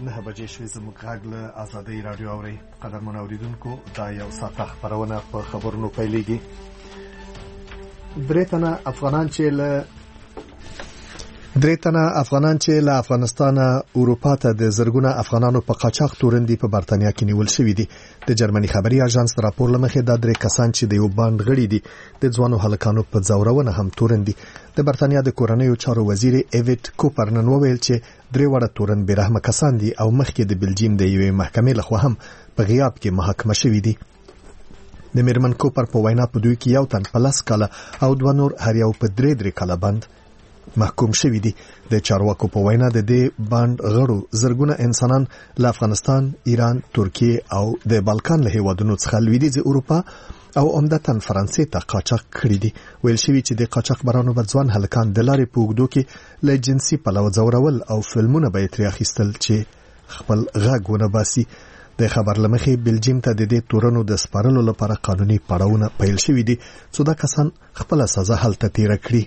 9 بجې شوې زموږ غږ له آزادۍ راډیو اورئ. قدرمنو اوریدونکو، دا یو ساعته خپرونه په خبرونو پیلېږي. درې تنه افغانان چې له افغانستانه اروپا ته د زرګونه افغانانو په قاچاق تورندي په برتانیا کې نیول شوي دي. د جرمني خبري اژانس راپور لمخې دا درې کسان چې د یو باند غړي دي د ځوانو هلکانو په ځورونه هم تورندي. د برتانیا د کورنیو چارو وزیر ایویټ کوپر نن وویل چې درې وړه تورن بیرحمه کسان دي او مخکې د بلجیم د یوې محکمې لخوا هم په غیاب کې محاکمه شوي دي. د میرمن کوپر په وینا په دوی کې یو تن په 10 کاله او دوه نور هر یو په 3 کاله باند محکوم شوي دي. د چارواکو په وینا د دې باند غړو زرګونه انسانان له افغانستان، ایران، ترکیه او د بالکان له هیوادونو څخه لویدیځ اروپا او عمدتاً فرانسې ته قاچاق کړي دي. ویل شوی چې د قاچاق برانو ځوان هلکان د لارې په اوږدو کې له جنسي پلوه ځورول او فلمونه به یې ترې اخیستل چې خپل غږ ونه باسي. د خبر لمخې بلجیم ته د دې تورنو د سپارلو لپاره قانوني پړاوونه پیل شوي دي چې دا کسان خپل سزا هلته تیره کړي.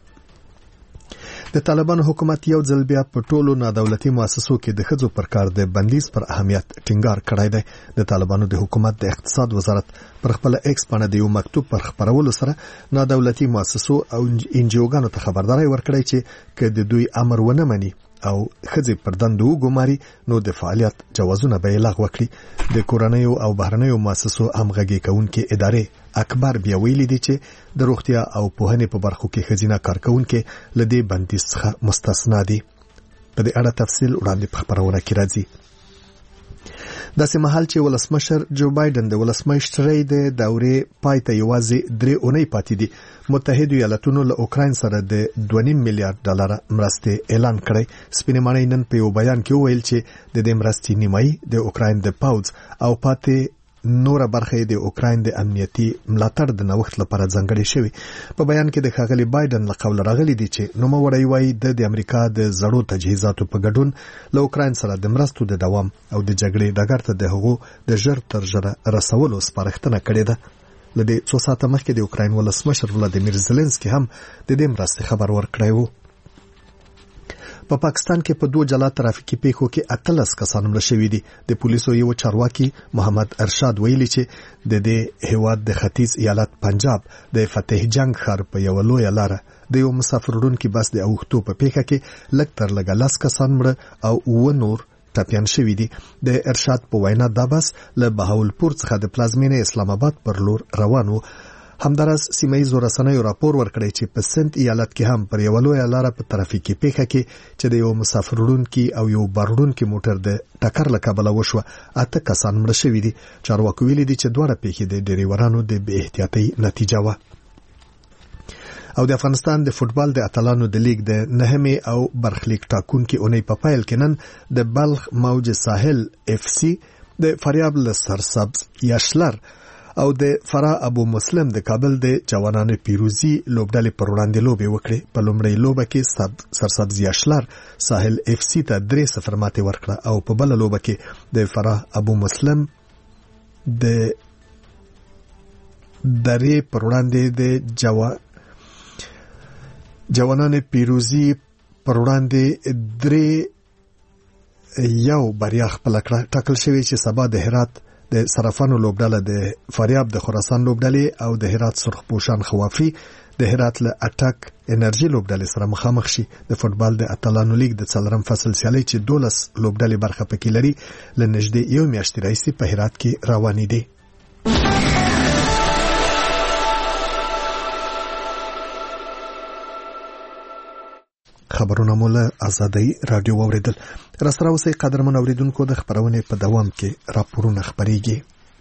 د طالبانو حکومت یو ځل بیا په ټولو نادولتي مؤسسو کې د ښځو پر کار د بندیز پر اهمیت ټینګار کړی دی. د طالبانو د حکومت د اقتصاد وزارت پر خپل ایکس باندې د یو مکتوب پر خبرولو سره نادولتي مؤسسو او انجیوګانو ته خبرداري ورکړی چې که د دوی امر ونه مني او ښځې پر دندو وګماري نو د فعالیت جوازونه به یې لغوه کړي. د کورنیو او بهرنیو مؤسسو همغږي کوونکې ادارې اکبر بیا ویلي دي چې د روغتیا او پوهنې په برخو کې ښځینه کارکونکي له دې بندیز څخه مستثنا دي. په دې اړه تفصیل وړاندې په خبرونه کې راځي. داسې مهال چې ولسمشر جو بایدن د ولسمشرۍ د دورې پای ته یوازې 3 اونۍ پاتې دي، متحده ایالاتونو له اوکراین سره د 2.5 میلیارډ ډالر مرستې اعلان کړې. سپینې ماڼۍ نن په یو بیان کې وویل چې د دې مرستې نیمایي د اوکراین د پاوځ او پاتې نور برخه د اوکراین د امنیتي ملاتړ د نوښت لپاره ځانګړې شوی. په بیان کې د ښاغلي بایدن له قوله راغلي دي چې نوموړی وایي د امریکا د زړو تجهیزاتو په ګډون له اوکراین سره د مرستو د دوام او د جګړې ډګر ته د هغو د ژر تر ژره رسولو سپارښتنه کړې ده. له دې څو ساعته مخکې د اوکراین ولسمشر ولادیمیر زيلنسکي هم د دې مرستې خبر ورکړی و. په پاکستان کې په 2 جلا ترافیکي پیښو کې 18 کسان مړه شوي دي. د پولیسو یو چارواکي محمد ارشاد ویلي چې د دې هیواد د ختیځ ایالت پنجاب د فتح جنگ ښار په یو لوی لاره د یو مسافر وړونکي بس د اوښتو په پیښه کې لږ تر لږه 10 کسان مړه او 9 نور ټپیان شوي دي. د ارشاد په وینا دا بس له بهاولپور څخه د پلازمینې اسلام آباد پر لور روان و. همدارس سیمایي رسنیو راپور ورکړی چې په سنت ایالت کې هم پر یو لوی لاره په ترافیکي پیښه کې چې د یو مسافر وړونکي او یو بار وړونکي موټر د ټکر له کبله وشوه 8 کسان مړه شوي دي. چارواکو ویلي دي چې دواړه پیښې د ډریورانو د بې احتیاطۍ نتیجه وه. او د افغانستان د فوتبال د اتلانو د لیګ د 9مې او برخلیک ټاکونکي اونۍ په پایل کې نن د بلخ موج ساحل اف سی د فریاب له سرسبز یاشلر او د فرا ابو مسلم د کابل د جوانانو پیروزي لوبډلې پر وړاندې لوبې وکړې. په لومړۍ لوبه کې سرسبز یاشلر ساحل اف سی ته 3-0 ماتې ورکړه او په بل لوبه کې د فرا ابو مسلم د درې پر وړاندې د جوانانو پیروزي پر وړاندې 3-1 بریا خپل کړه. ټاکل شوی چې سبا د هرات د صرافانو لوبډله د فاریاب د خراسان لوبډلې او د هرات سرخپوشان خوافي د هرات له اټک انرژي لوبډلې سره مخامخ شي. د فوتبال د اتلانو لیګ د 4م فصل سیالي چې 12 لوبډلې برخه پکې لري له نږدې یو میاشتې راهیسې په هرات کې روانې دي. خبرونه مولا آزادۍ رادیو اوریدل. راسره اوسئ قدرمن اوریدونکو، د خبرونې په دوام کې راپورونه خبرېږي.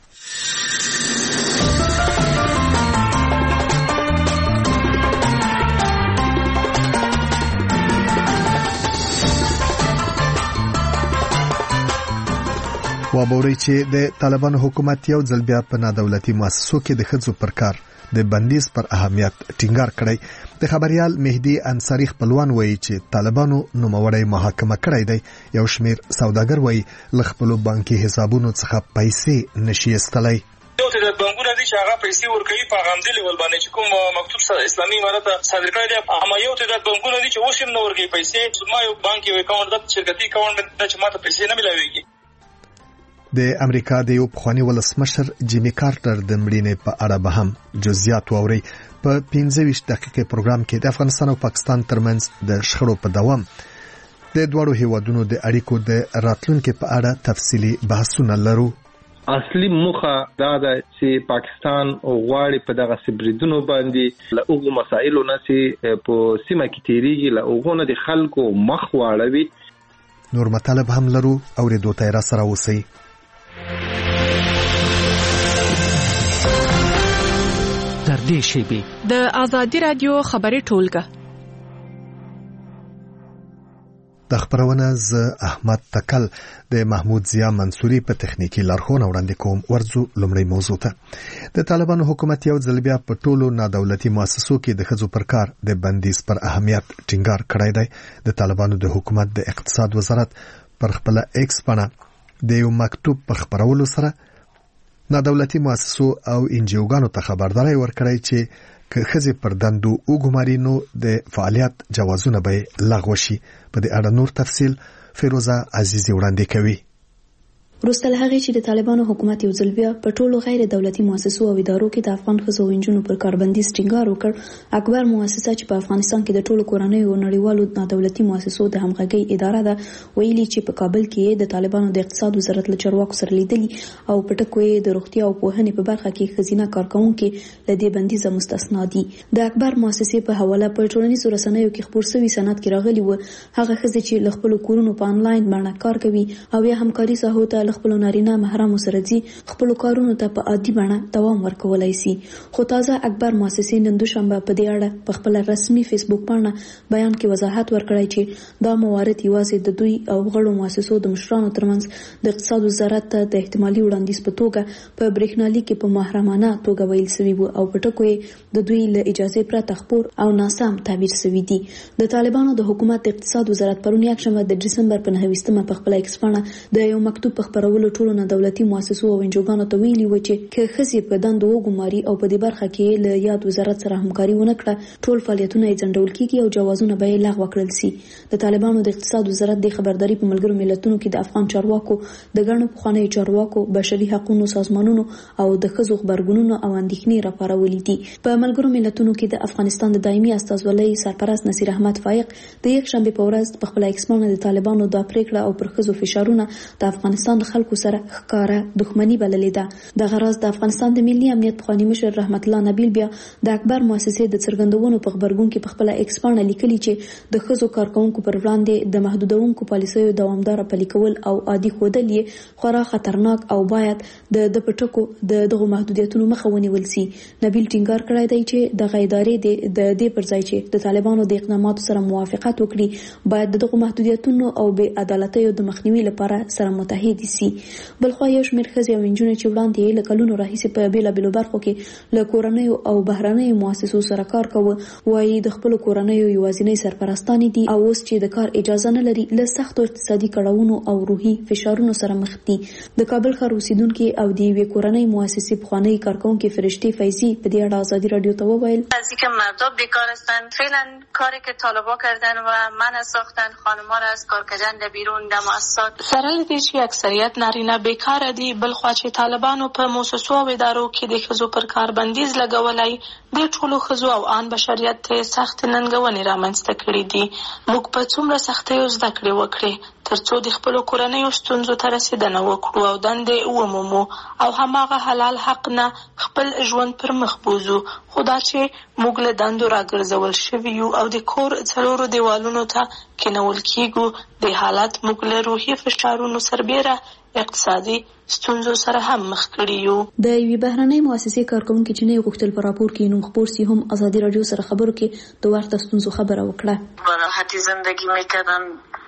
وابوري چې د طالبانو حکومت یو ځل بیا په نادولتي مؤسسو کې د ښځو پر کار د بندیز پر اهمیت ټینګار کړی. د خبريال مهدي انصاری خپلوان وایي چې طالبانو نوموړی محاکمه کړی دی. یو شمیر سوداګر وایي له خپل بانکي حسابونو څخه پیسې نشي استلای. یو تعداد بانکونه دي چې هغه پیسې ورکوي په غامدي لیول باندې چې کوم مکتوب اسلامي امارت صادر کړی دی، اما یو تعداد بانکونه دي چې اوس هم نه ورکوي پیسې. ما یو بانک یو اکاونټ د شرکتي اکاونټ د چې ماته پیسې نه ملاويږي. د امریکا د یو پخوانی ولسمشر جیمی کارټر د مړینې په اړه به هم جزئیات واوري. په 25 دقیقې پروګرام کې د افغانستان او پاکستان ترمنځ د شخړو په دوام د دوه هیوادونو د اړیکو د راتلونکو په اړه تفصیلی بحثونه لرو. اصلي موخه دا ده چې پاکستان غواړي په دغه سبریدونو باندې له اوغو مسایلو نسي په سیمه کې تیریږي، له اوغو نه د خلکو مخ واړوي. نور مطالب هم لرو او ریډیو ته را سره اوسئ. تر دې شیبې د آزادي رادیو خبري ټولګه د خبرونه ز احمد تکل د محمود ضیا منصوري په تخنیکی لارښوونه وړاندې کوم. ورځو لومړی موضوع ته. د طالبانو حکومت یو ځل بیا په ټولو نادولتي مؤسسو کې د ښځو پر کار د بندیز پر اهمیت ټینګار کړی دی. د طالبانو د حکومت د اقتصاد وزارت پر خپل ایکس باندې د یو مکتوب په خبرولو سره نادولتي مؤسسو او انجیوګانو ته خبرداري ورکړی چې که ښځې پر دندو وګماري نو د فعالیت جوازونه به لغوه شي. په دې اړه نور تفصیل فیروزه عزیزی وړاندې کوي. وروسته له هغې چې د طالبانو حکومت یو ځل بیا په ټولو غیر دولتي مؤسسو او ادارو کې د افغان ښځو او نجونو پر کاربندیز ټینګار وکړ، اکبر مؤسسه چې په افغانستان کې د ټولو کورنیو او نړیوالو نادولتي مؤسسو د همغږۍ اداره ده، ویلي چې په کابل کې د طالبانو د اقتصاد وزارت له چارواکو سره لیدلي او په ټکو یې د روغتیا او پوهنې په برخه کې ښځینه کارکونکي له دې بندیزه مستثنا دي. د اکبر مؤسسې په حواله په ټولنیزو رسنیو کې خپور شوی سند کې راغلی و هغه ښځې چې له خپل کورونو په انلاین باندې کار کوي او یا همکاري ساحو ته خپل نارینه محرم سره دي خپل کارونو ته په عادي بڼه دوام ورکولای شي. خو تازه اکبر مؤسسې نن دوشنبه په دې اړه په خپل رسمي فیسبوک باندې بیان کې وضاحت ورکړی چې دا موارد یوازې د دوی او غړو مؤسسو د مشرانو ترمنځ د اقتصاد وزارت ته د احتمالي وړاندیز په توګه په برېښنالیک کې په محرمانه توګه ویل شوی وو او په ټکو د دوی له اجازه پرته خبر او ناسم تعبیر شوی دی. د طالبانو د حکومت اقتصاد وزارت پرون یکشنبه د دسمبر په 9 په خپل ایکس باندې د یو مکتوب په خبرولو ټولو دولتي مؤسسو او انجوګانو ته ویلي و چې که ښځې په دندو وګماري او په دې برخه کې له یاد وزارت سره همکاري ونه کړه ټول فعالیتونه یې ځنډول کیږي او جوازونه به یې لغوه کړل شي. د طالبانو د اقتصاد وزارت د خبرداري په ملګرو ملتونو کې د افغان چارواکو د ګڼو پخوانیو چارواکو بشري حقوقو سازمانونو او د ښځو خبرګونونو او اندېښنې راپارولې دي. په ملګرو ملتونو کې د افغانستان د دایمي استازولۍ سرپرست نصیر احمد فائق د یکشنبه په ورځ په خپل ایکس باندې د طالبانو د پریکړه او پر ښځو فشارونه د افغانستان خلکو سره ښکارا دښمنی بللې ده. د غرض د افغانستان د ملي امنیت پخوانی مشر رحمت الله نبیل بیا د اکبر مؤسسې د څرګندونو په خبرګون کې په خپل ایکس باندې لیکلي چې د ښځو کارکونکو پر وړاندې د محدودونکو پالیسیو دوامدار پلي کول او عادي ښودل یې خورا خطرناک او باید د پټکو دغه محدودیتونو مخه ونیول شي. نبیل ټینګار کړی دی چې د غیدارې د دې پر ځای چې د طالبانو د اقداماتو سره موافقت وکړي باید دغه محدودیتونو او بې عدالتیو د مخنیوي لپاره سره متحد شي. بلخو یو شمېر ښځې او نجونې چې وړاندې له کلونو راهیسې په بیلابېلو برخو کې له کورنیو او بهرنیو مؤسسو سره کار کوي وایي د خپل کورنیو یوازینۍ سرپرستانې دي او اوس چې د کار اجازه نه لري له سختو اقتصادي کړاوونو او روحي فشارونو سره مخ دي. د کابل ښار اوسیدونکو او د یوې کورنۍ مؤسسې پخوانی کارکونکو فرشته فیضی په دې اړه آزادی رادیو ته وویل از اینکه مردم بیکار هستند فعلا کاری که طالبا کردن و من ساختن خانم‌ها را از کار کردن بیرون د مؤسسات سره دې چې اکثریت نارینه بیکار دي بل خو چې طالبانو په مؤسسو او ادارو کې د ښځو پر کار بندیز لګولای د ټولو ښځو او ان بشریت ته سخت ننګونې رامنځته کړې دي. موږ په څومره سختیو زده کړې وکړې ترڅو د خپل کورنیو ستونزو ته رسیدنه وکړو او دندې ومومو او هماغه حلال حق نه خپل ژوند پر مخ بوزو. خدا چې موږ له دندو راګرځول شوي یو او د کور څلورو دیوالونو ته کېنول کېږو د حالت موږ له روحي فشارونو سربیره اقتصادي ستونزو سره هم مخ کړي یو. د یوې بهرنۍ مؤسسې کارکونکو چې نه غوښتل په راپور کې نوم خبر سي هم آزادی رادیو سره خبرو کې د ورته ستونزو خبره وکړه. با راحتی زندگی میکردن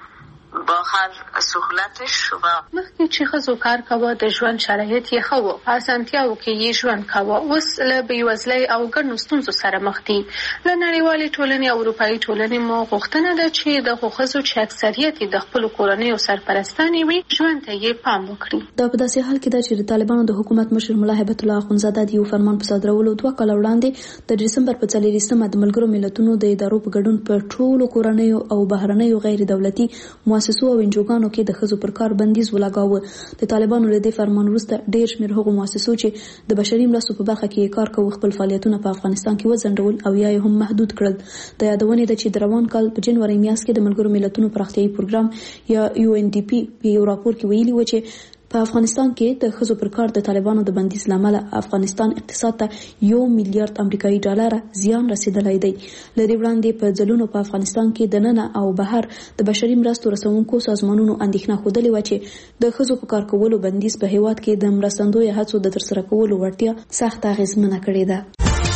با هر سهولتش و مخکې چې ښځو کار کاوه د ژوند شرایط یې ښه وو، په اسانتیاوو کې یې ژوند کاوه. اوس له بېوزلۍ او ګڼو ستونزو سره مخ دي. له نړیوالې ټولنې او اروپایي ټولنې مو غوښتنه ده چې دغو ښځو چې اکثریت یې د خپلو کورنیو سرپرستانې وي ژوند ته یې پام وکړي. دا په داسې حال کې ده چې د طالبانو د حکومت مشر ملا هیبت الله اخونزاده د یو فرمان په صادرولو 2 کاله وړاندې د ډسمبر په 24مه د ملګرو ملتونو د ادارو په ګډون په ټولو کورنیو او بهرنیو غیر دولتي مؤسسو او انجوګانو کې د ښځو پر کار بندیز ولګاوه. د طالبانو له دې فرمان وروسته ډېر شمېر هغو مؤسسو چې د بشري مرستو په برخه کې کار کوي خپل فعالیتونه په افغانستان کې وځنډول او یا هم محدود کړل. د یادونې ده چې د روان کال په جنوري میاشت کې د ملګرو ملتونو پراختیایي پروګرام یا UNDP په یو راپور کې ویلي و چې په افغانستان کې د ښځو پر کار د طالبانو د بندیز لامل افغانستان اقتصاد ته $1 میلیارډ امریکایي ډالر زیان رسیدلی دی. لدې وړاندې په ځلونو په افغانستان کې د ننه او بهر د بشري مرستو رسونکو سازمانونو اندېښنه ښودلې وه چې د ښځو په کار کولو بندیز په هیواد کې د مرستندویه هڅو د ترسره کولو وړتیا سخت اغېزمنه کړې ده.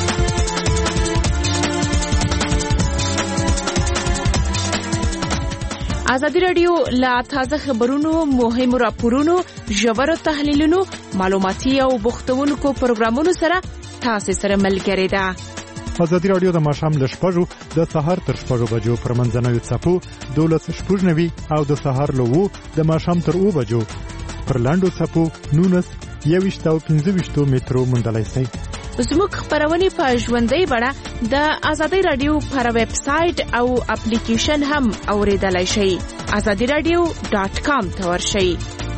ازادي راډیو لا تازه خبرونو، مهمو راپورونو، ژورو تحلیلونو، معلوماتي او بوختونکو پروګرامونو سره تاسو سره ملګری ده. ازادي راډیو د ماښام له 6 د سهار تر 6 بجو پر منځنوي څپو 12:90 او د سهار له 2 د ماښام تر 2 بجو پر لاندو څپو 19 او 15 مترو موندلای شئ. زموږ خبرونه په ژوندۍ بڼه د ازادي راډیو پر ویب سټ او اپلیکیشن هم اوریدلای شئ. azadiradio.com ته ورشئ.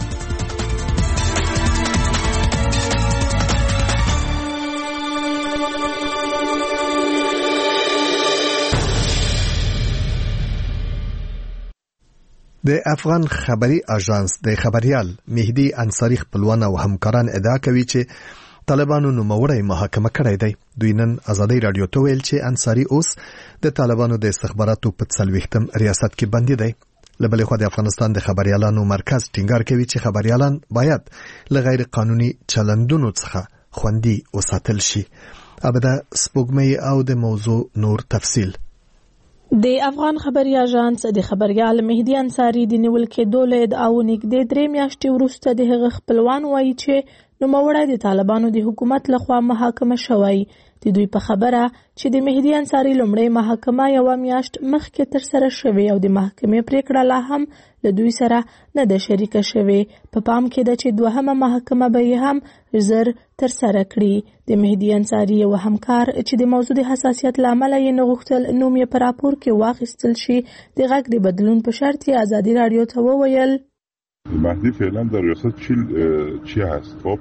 د افغان خبري اژانس د خبريال مهدي انصاري خپلوان او همکاران ادعا کوي چې طالبانو نوموړی محاکمه کړی دی. دوی نن ازادي راډیو ته ویل چې انصاري اوس د طالبانو د استخباراتو په 40م ریاست کې بندي دی. له بلې خوا د افغانستان د خبريالانو مرکز ټینګار کوي چې خبريالان باید له غیر قانوني چلندونو څخه خوندي وساتل شي. ابدا سپوږمۍ او د موضوع نور تفصیل. د افغان خبري اژانس د خبريال مهدي انصاري د نیول کېدو له ادعاو نږدې 3 میاشتې وروسته د هغه خپلوان وایي چې نوموړی د طالبانو د حکومت لخوا محاکمه شوی. د دوی په خبره چې د مهدي انصاري لومړی محاکمه 1 میاشت مخکې ترسره شوې او د محکمې پریکړه لا هم له دوی سره نه ده شریکه شوې. په پام کې ده چې دوهمه محاکمه به یې هم زر ترسره کړي. د مهدي انصاري یو همکار چې د موضوع د حساسیت له امله یې نه غوښتل نوم یې په راپور کې واخیستل شي د غږ د بدلون په شرط یې ازادي راډیو ته وویل مهدی فعلا در ریاست چی هست؟ خب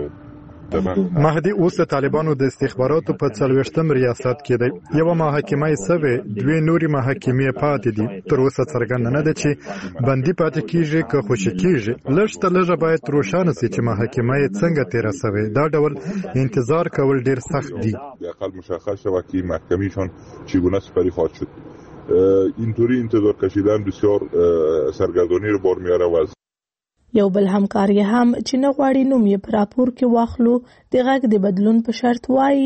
مهدی اوس د طالبانو د استخباراتو په 40م ریاست کې دی. یو محاکمه یې سوي، 2 نوري محاکمې پاتې دي. تر اوسه څرګنده نه ده چې بندي پاتې کیږي که خوشی کیږي. لږ ته لږه باید روښانه شي چې محاکمه یې څنګه تیر شوی. دا ډول انتظار کول ډیر سخت دي. حداقل مشخص شود که محکمهشان چگونه سپری خواهد شد. اینطوری انتظار کشیدن بسیار سرگردانی رو بار میاره و یو بل همکار یې هم چې نه غواړي نوم یې په راپور کې واخلو د غږ د بدلون په شرط وایي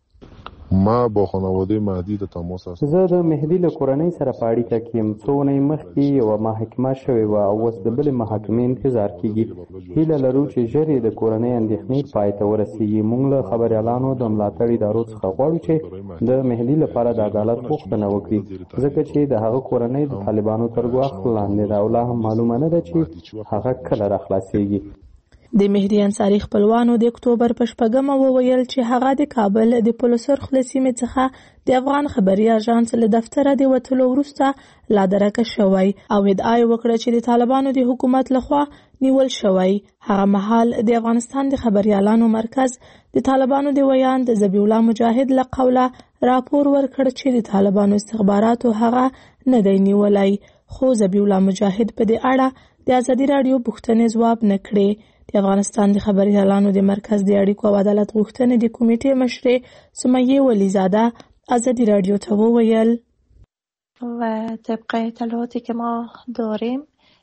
ما با خانواده مهدی د تماس هستم. زه د مهدی له کورنۍ سره په اړیکه کې یم. څو ورځې مخکې یوه محاکمه شوې وه او اوس د بلې محاکمې انتظار کیږي. هیله لرو چې ژر یې د کورنۍ اندېښنې پای ته ورسیږي. موږ له خبریالانو د ملاتړ ادارو څخه غواړو چې د مهدی لپاره د عدالت غوښتنه وکړي ځکه چې د هغه کورنۍ د طالبانو تر ګواښ لاندې ده او لا هم معلومه نه ده چې هغه کله راخلاصیږي. د مهدي انصاري خپلوانو د اکتوبر په 8مه وویل چې هغه د کابل د پولسرخ له سیمې څخه د افغان خبري اژانس له دفتره د وتلو وروسته لا درکه شوی او ادعا وکړه چې د طالبانو د حکومت لخوا نیول شوی. هغه مهال د افغانستان د خبريالانو مرکز د طالبانو د ویان د ذبیح الله مجاهد له قوله راپور ورکړ چې د طالبانو استخباراتو هغه نه دی نیولای. خو ذبیح الله مجاهد په دې اړه د ازادي راډیو پوښتنې ځواب نه کړي. د افغانستان د خبريالانو د مرکز د اړیکو او عدالت غوښتنې د کمیټې مشرې سمیه ولیزاده ازادي راډیو ته وویل و طبق اطلاعاتی که ما داریم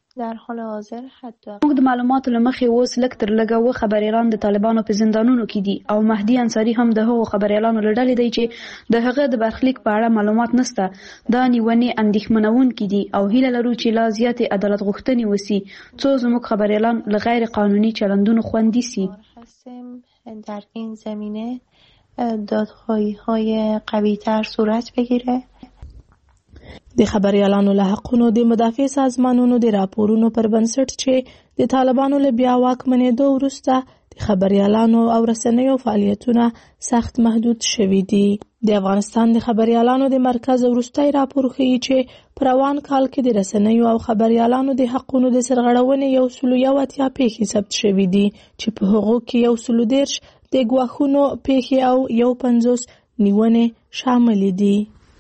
در حال حاضر حتی موږ د معلوماتو لمخې اوس لږ تر لږه و خبريالان د طالبانو په زندانونو کې دي او مهدي انصاری هم د هغو خبريالانو لړلې دی چې د هغه د برخلیک په اړه معلومات نشته. دا نیونې اندېښمنونکې دي او هیله لرو چې لا زیاتې عدالت غوښتنې وسی څو زموږ خبريالان له غیر قانوني چلندونو خوندي سي. در این زمینه دادخواهی‌های قوی‌تر صورت بگیره. د خبريالانو له حقونو د مدافع سازمانونو د راپورونو پر بنسټ چې د طالبانو له بیا واکمنېدو وروسته د خبريالانو او رسنیو فعالیتونه سخت محدود شوي دي. د افغانستان د خبريالانو د مرکز وروستي راپور ښیي چې په روان کال کې د رسنیو او خبريالانو د حقونو د سرغړونې 180 پیښې ثبت شوي دي چې په هغو کې 130 د ګواښونو پیښې او 50 نیونې شامل دي.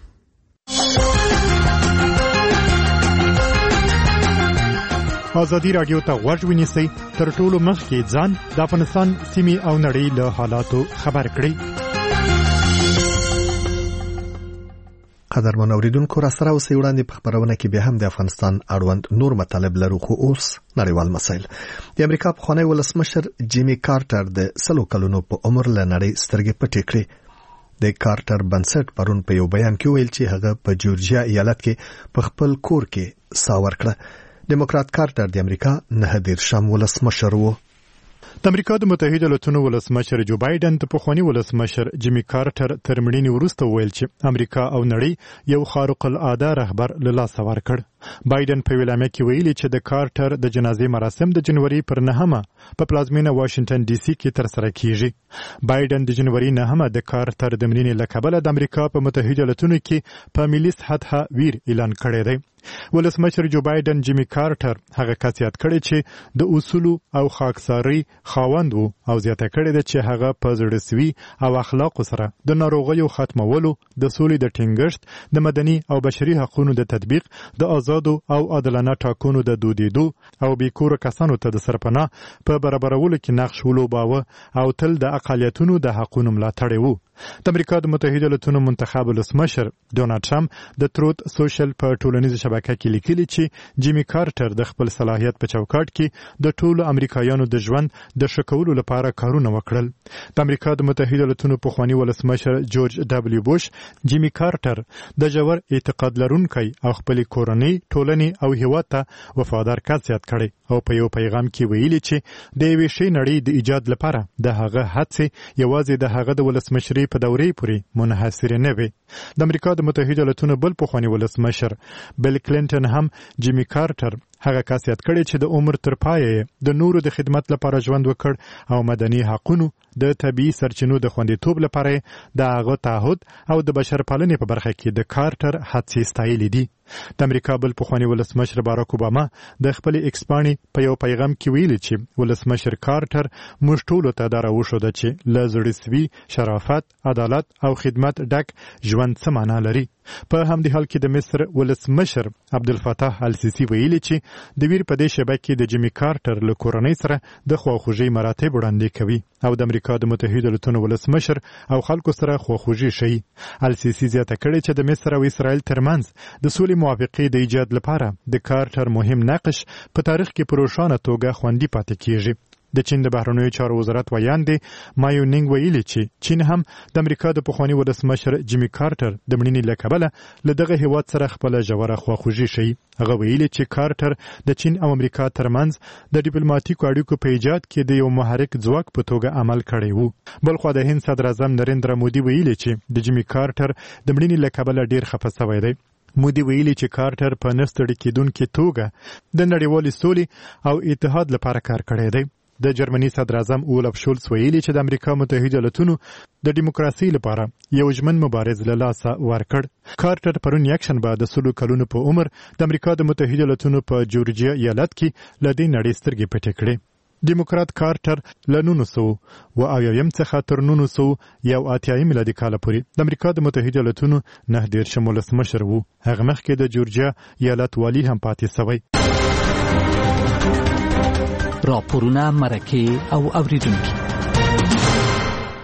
ازادي رادیو ته غوږ ونیسئ، تر ټولو مخکې ځان د افغانستان سیمې او نړۍ له حالاتو خبر کړئ. قدرمن اوریدونکو، را سره اوسئ. وړاندې په خبرونه کې به هم د افغانستان اړوند نور مطالب لرو، خو اوس نړیوال مسایل. د امریکا پخوانی ولسمشر جیمی کارټر د 100 کلونو په عمر له نړۍ سترګې پټې کړې. د کارټر بنسټ پرون په یو بیان کې ویل چې هغه په جورجیا ایالت کې په خپل کور کې سا ورکړه. ډیموکرات کارټر د امریکا 19 ولسمشر و. د امریکا د متحده ایالاتونو ولسمشر جو بایدن د پخوانی ولسمشر جیمی کارټر تر مړینې وروسته ویل چې امریکا او نړۍ یو خارق العاده رهبر له لاسه ورکړ. بایدن په ویلامه کې ویلي چې د کارټر د جنازې مراسم د جنوري پر 9 په پلازمینه واشنگټن ډي سي کې ترسره کیږي. بایدن د جنوري 9 د کارټر د مړینې له کبله د امریکا په متحده ایالاتونو کې په ملي سطحه ویر اعلان کړی دی. ولسمشر جو بایدن جیمی کارټر هغه کس یاد کړی چې د اصول او خاکساري خاوند وو او زیاته کړی دی چې هغه په زړسوي او اخلاق سره د ناروغیو ختمولو، د سولې د ټینګښت، د مدني او بشري حقوقو د تطبیق، د آزادو او عادلانه ټاکنو د دودیدو او بیکوره کسانو ته د سرپناه په برابرولو کې نقش ولوباوه او تل د اقالیتونو د حقوقو ملاتړی وو. د امریکا د متحده ایالاتونو منتخب ولسمشر ډونالد ټرمپ د تروت سوشل په ټولنیزه شبکه کې لیکلي چې جیمی کارټر د خپل صلاحیت په چوکاټ کې د ټولو امریکایانو د ژوند د ښه کولو لپاره کارونه وکړل. د امریکا د متحده ایالاتونو پخوانی ولسمشر جورج دبلیو بوش جیمی کارټر د ژور اعتقاد لرونکی او خپل کورنۍ، ټولنې او هیواد ته وفادار کس یاد کړی او په یو پیغام کې ویلي چې د یوې شی نړۍ د ایجاد لپاره د هغه هڅې یوازې د هغه د ولسمشرۍ په دورې پورې منحصر نه وي. د امریکا د متحده ایالاتونو بل پخوانی ولسمشر بیل کلینټن هم جیمی کارټر هغه کس یاد کړی چې د عمر تر پایه د نورو د خدمت لپاره ژوند وکړ او مدني حقوقو، د طبيعي سرچینو د خوندیتوب لپاره د هغه تعهد او د بشرپالنې په برخه کې د کارټر هڅې ستایلې دي. د امریکا بل پخوانی ولسمشر باراک اوباما د خپل ایکس پاڼې په یو پیغام کې ویلي چې ولسمشر کارټر موږ ټول ته دا راوښوده چې له زړسوي، شرافت، عدالت او خدمت ډک ژوند څه معنا لري. په همدې حال کې د مصر ولسمشر عبدالفتاح السیسی ویلي چې د ویر په دې شبکه کې د جیمی کارټر له کورنۍ سره د خواخوږۍ مراتب وړاندې کوي او د امریکا د متحده ایالاتونو ولسمشر او خلکو سره خواخوږي شي. السیسی زیاته کړې چې د مصر او اسرائیل ترمنځ د سولې موافقې د ایجاد لپاره د کارټر مهم نقش په تاریخ کې په روښانه توګه خوندي پاتې کیږي. د چین د بهرنیو چارو وزارت ویاندې مایونینګ ویلي چې چین هم د امریکا د پخوانی ولسمشر جیمی کارټر د مړینې له کبله له دغه هیواد سره خپل ژوره خواخوږي شي. هغه ویلي چې کارټر د چین او امریکا ترمنځ د ډیپلوماټیکو اړیکو په ایجاد کې د یو محرک ځواک په توګه عمل کړی وو. بلخو د هند صدر اعظم نریندرا مودي ویلي چې د جیمی کارټر د مړینې له کبله ډیر خفه شوی دی. مودي ویلي چې کارټر په نستړي کېدونکې توګه د نړیوالې سولې او اتحاد لپاره کار کړی دی. د جرمني صدر اعظم اولف شولز ویلي چې د امریکا متحده ایالاتونو د دیموکراسي لپاره یو ژمن مبارز له لاسه ورکړ. کارټر پرون یکشنبه د 100 کلونو په عمر د امریکا د متحده ایالاتونو په جورجیا ایالت کې له دې نړۍ سترګې پټې کړې. دیموکرات کارټر له 1980 څخه تر 1981 میلادي کال پورې د امریکا د متحده ایالاتونو 19 ولسمشر وو. هغه مخکې د جورجیا ایالت والی هم پاتې شوی. راپورونه، مرکې او اوریدونکي.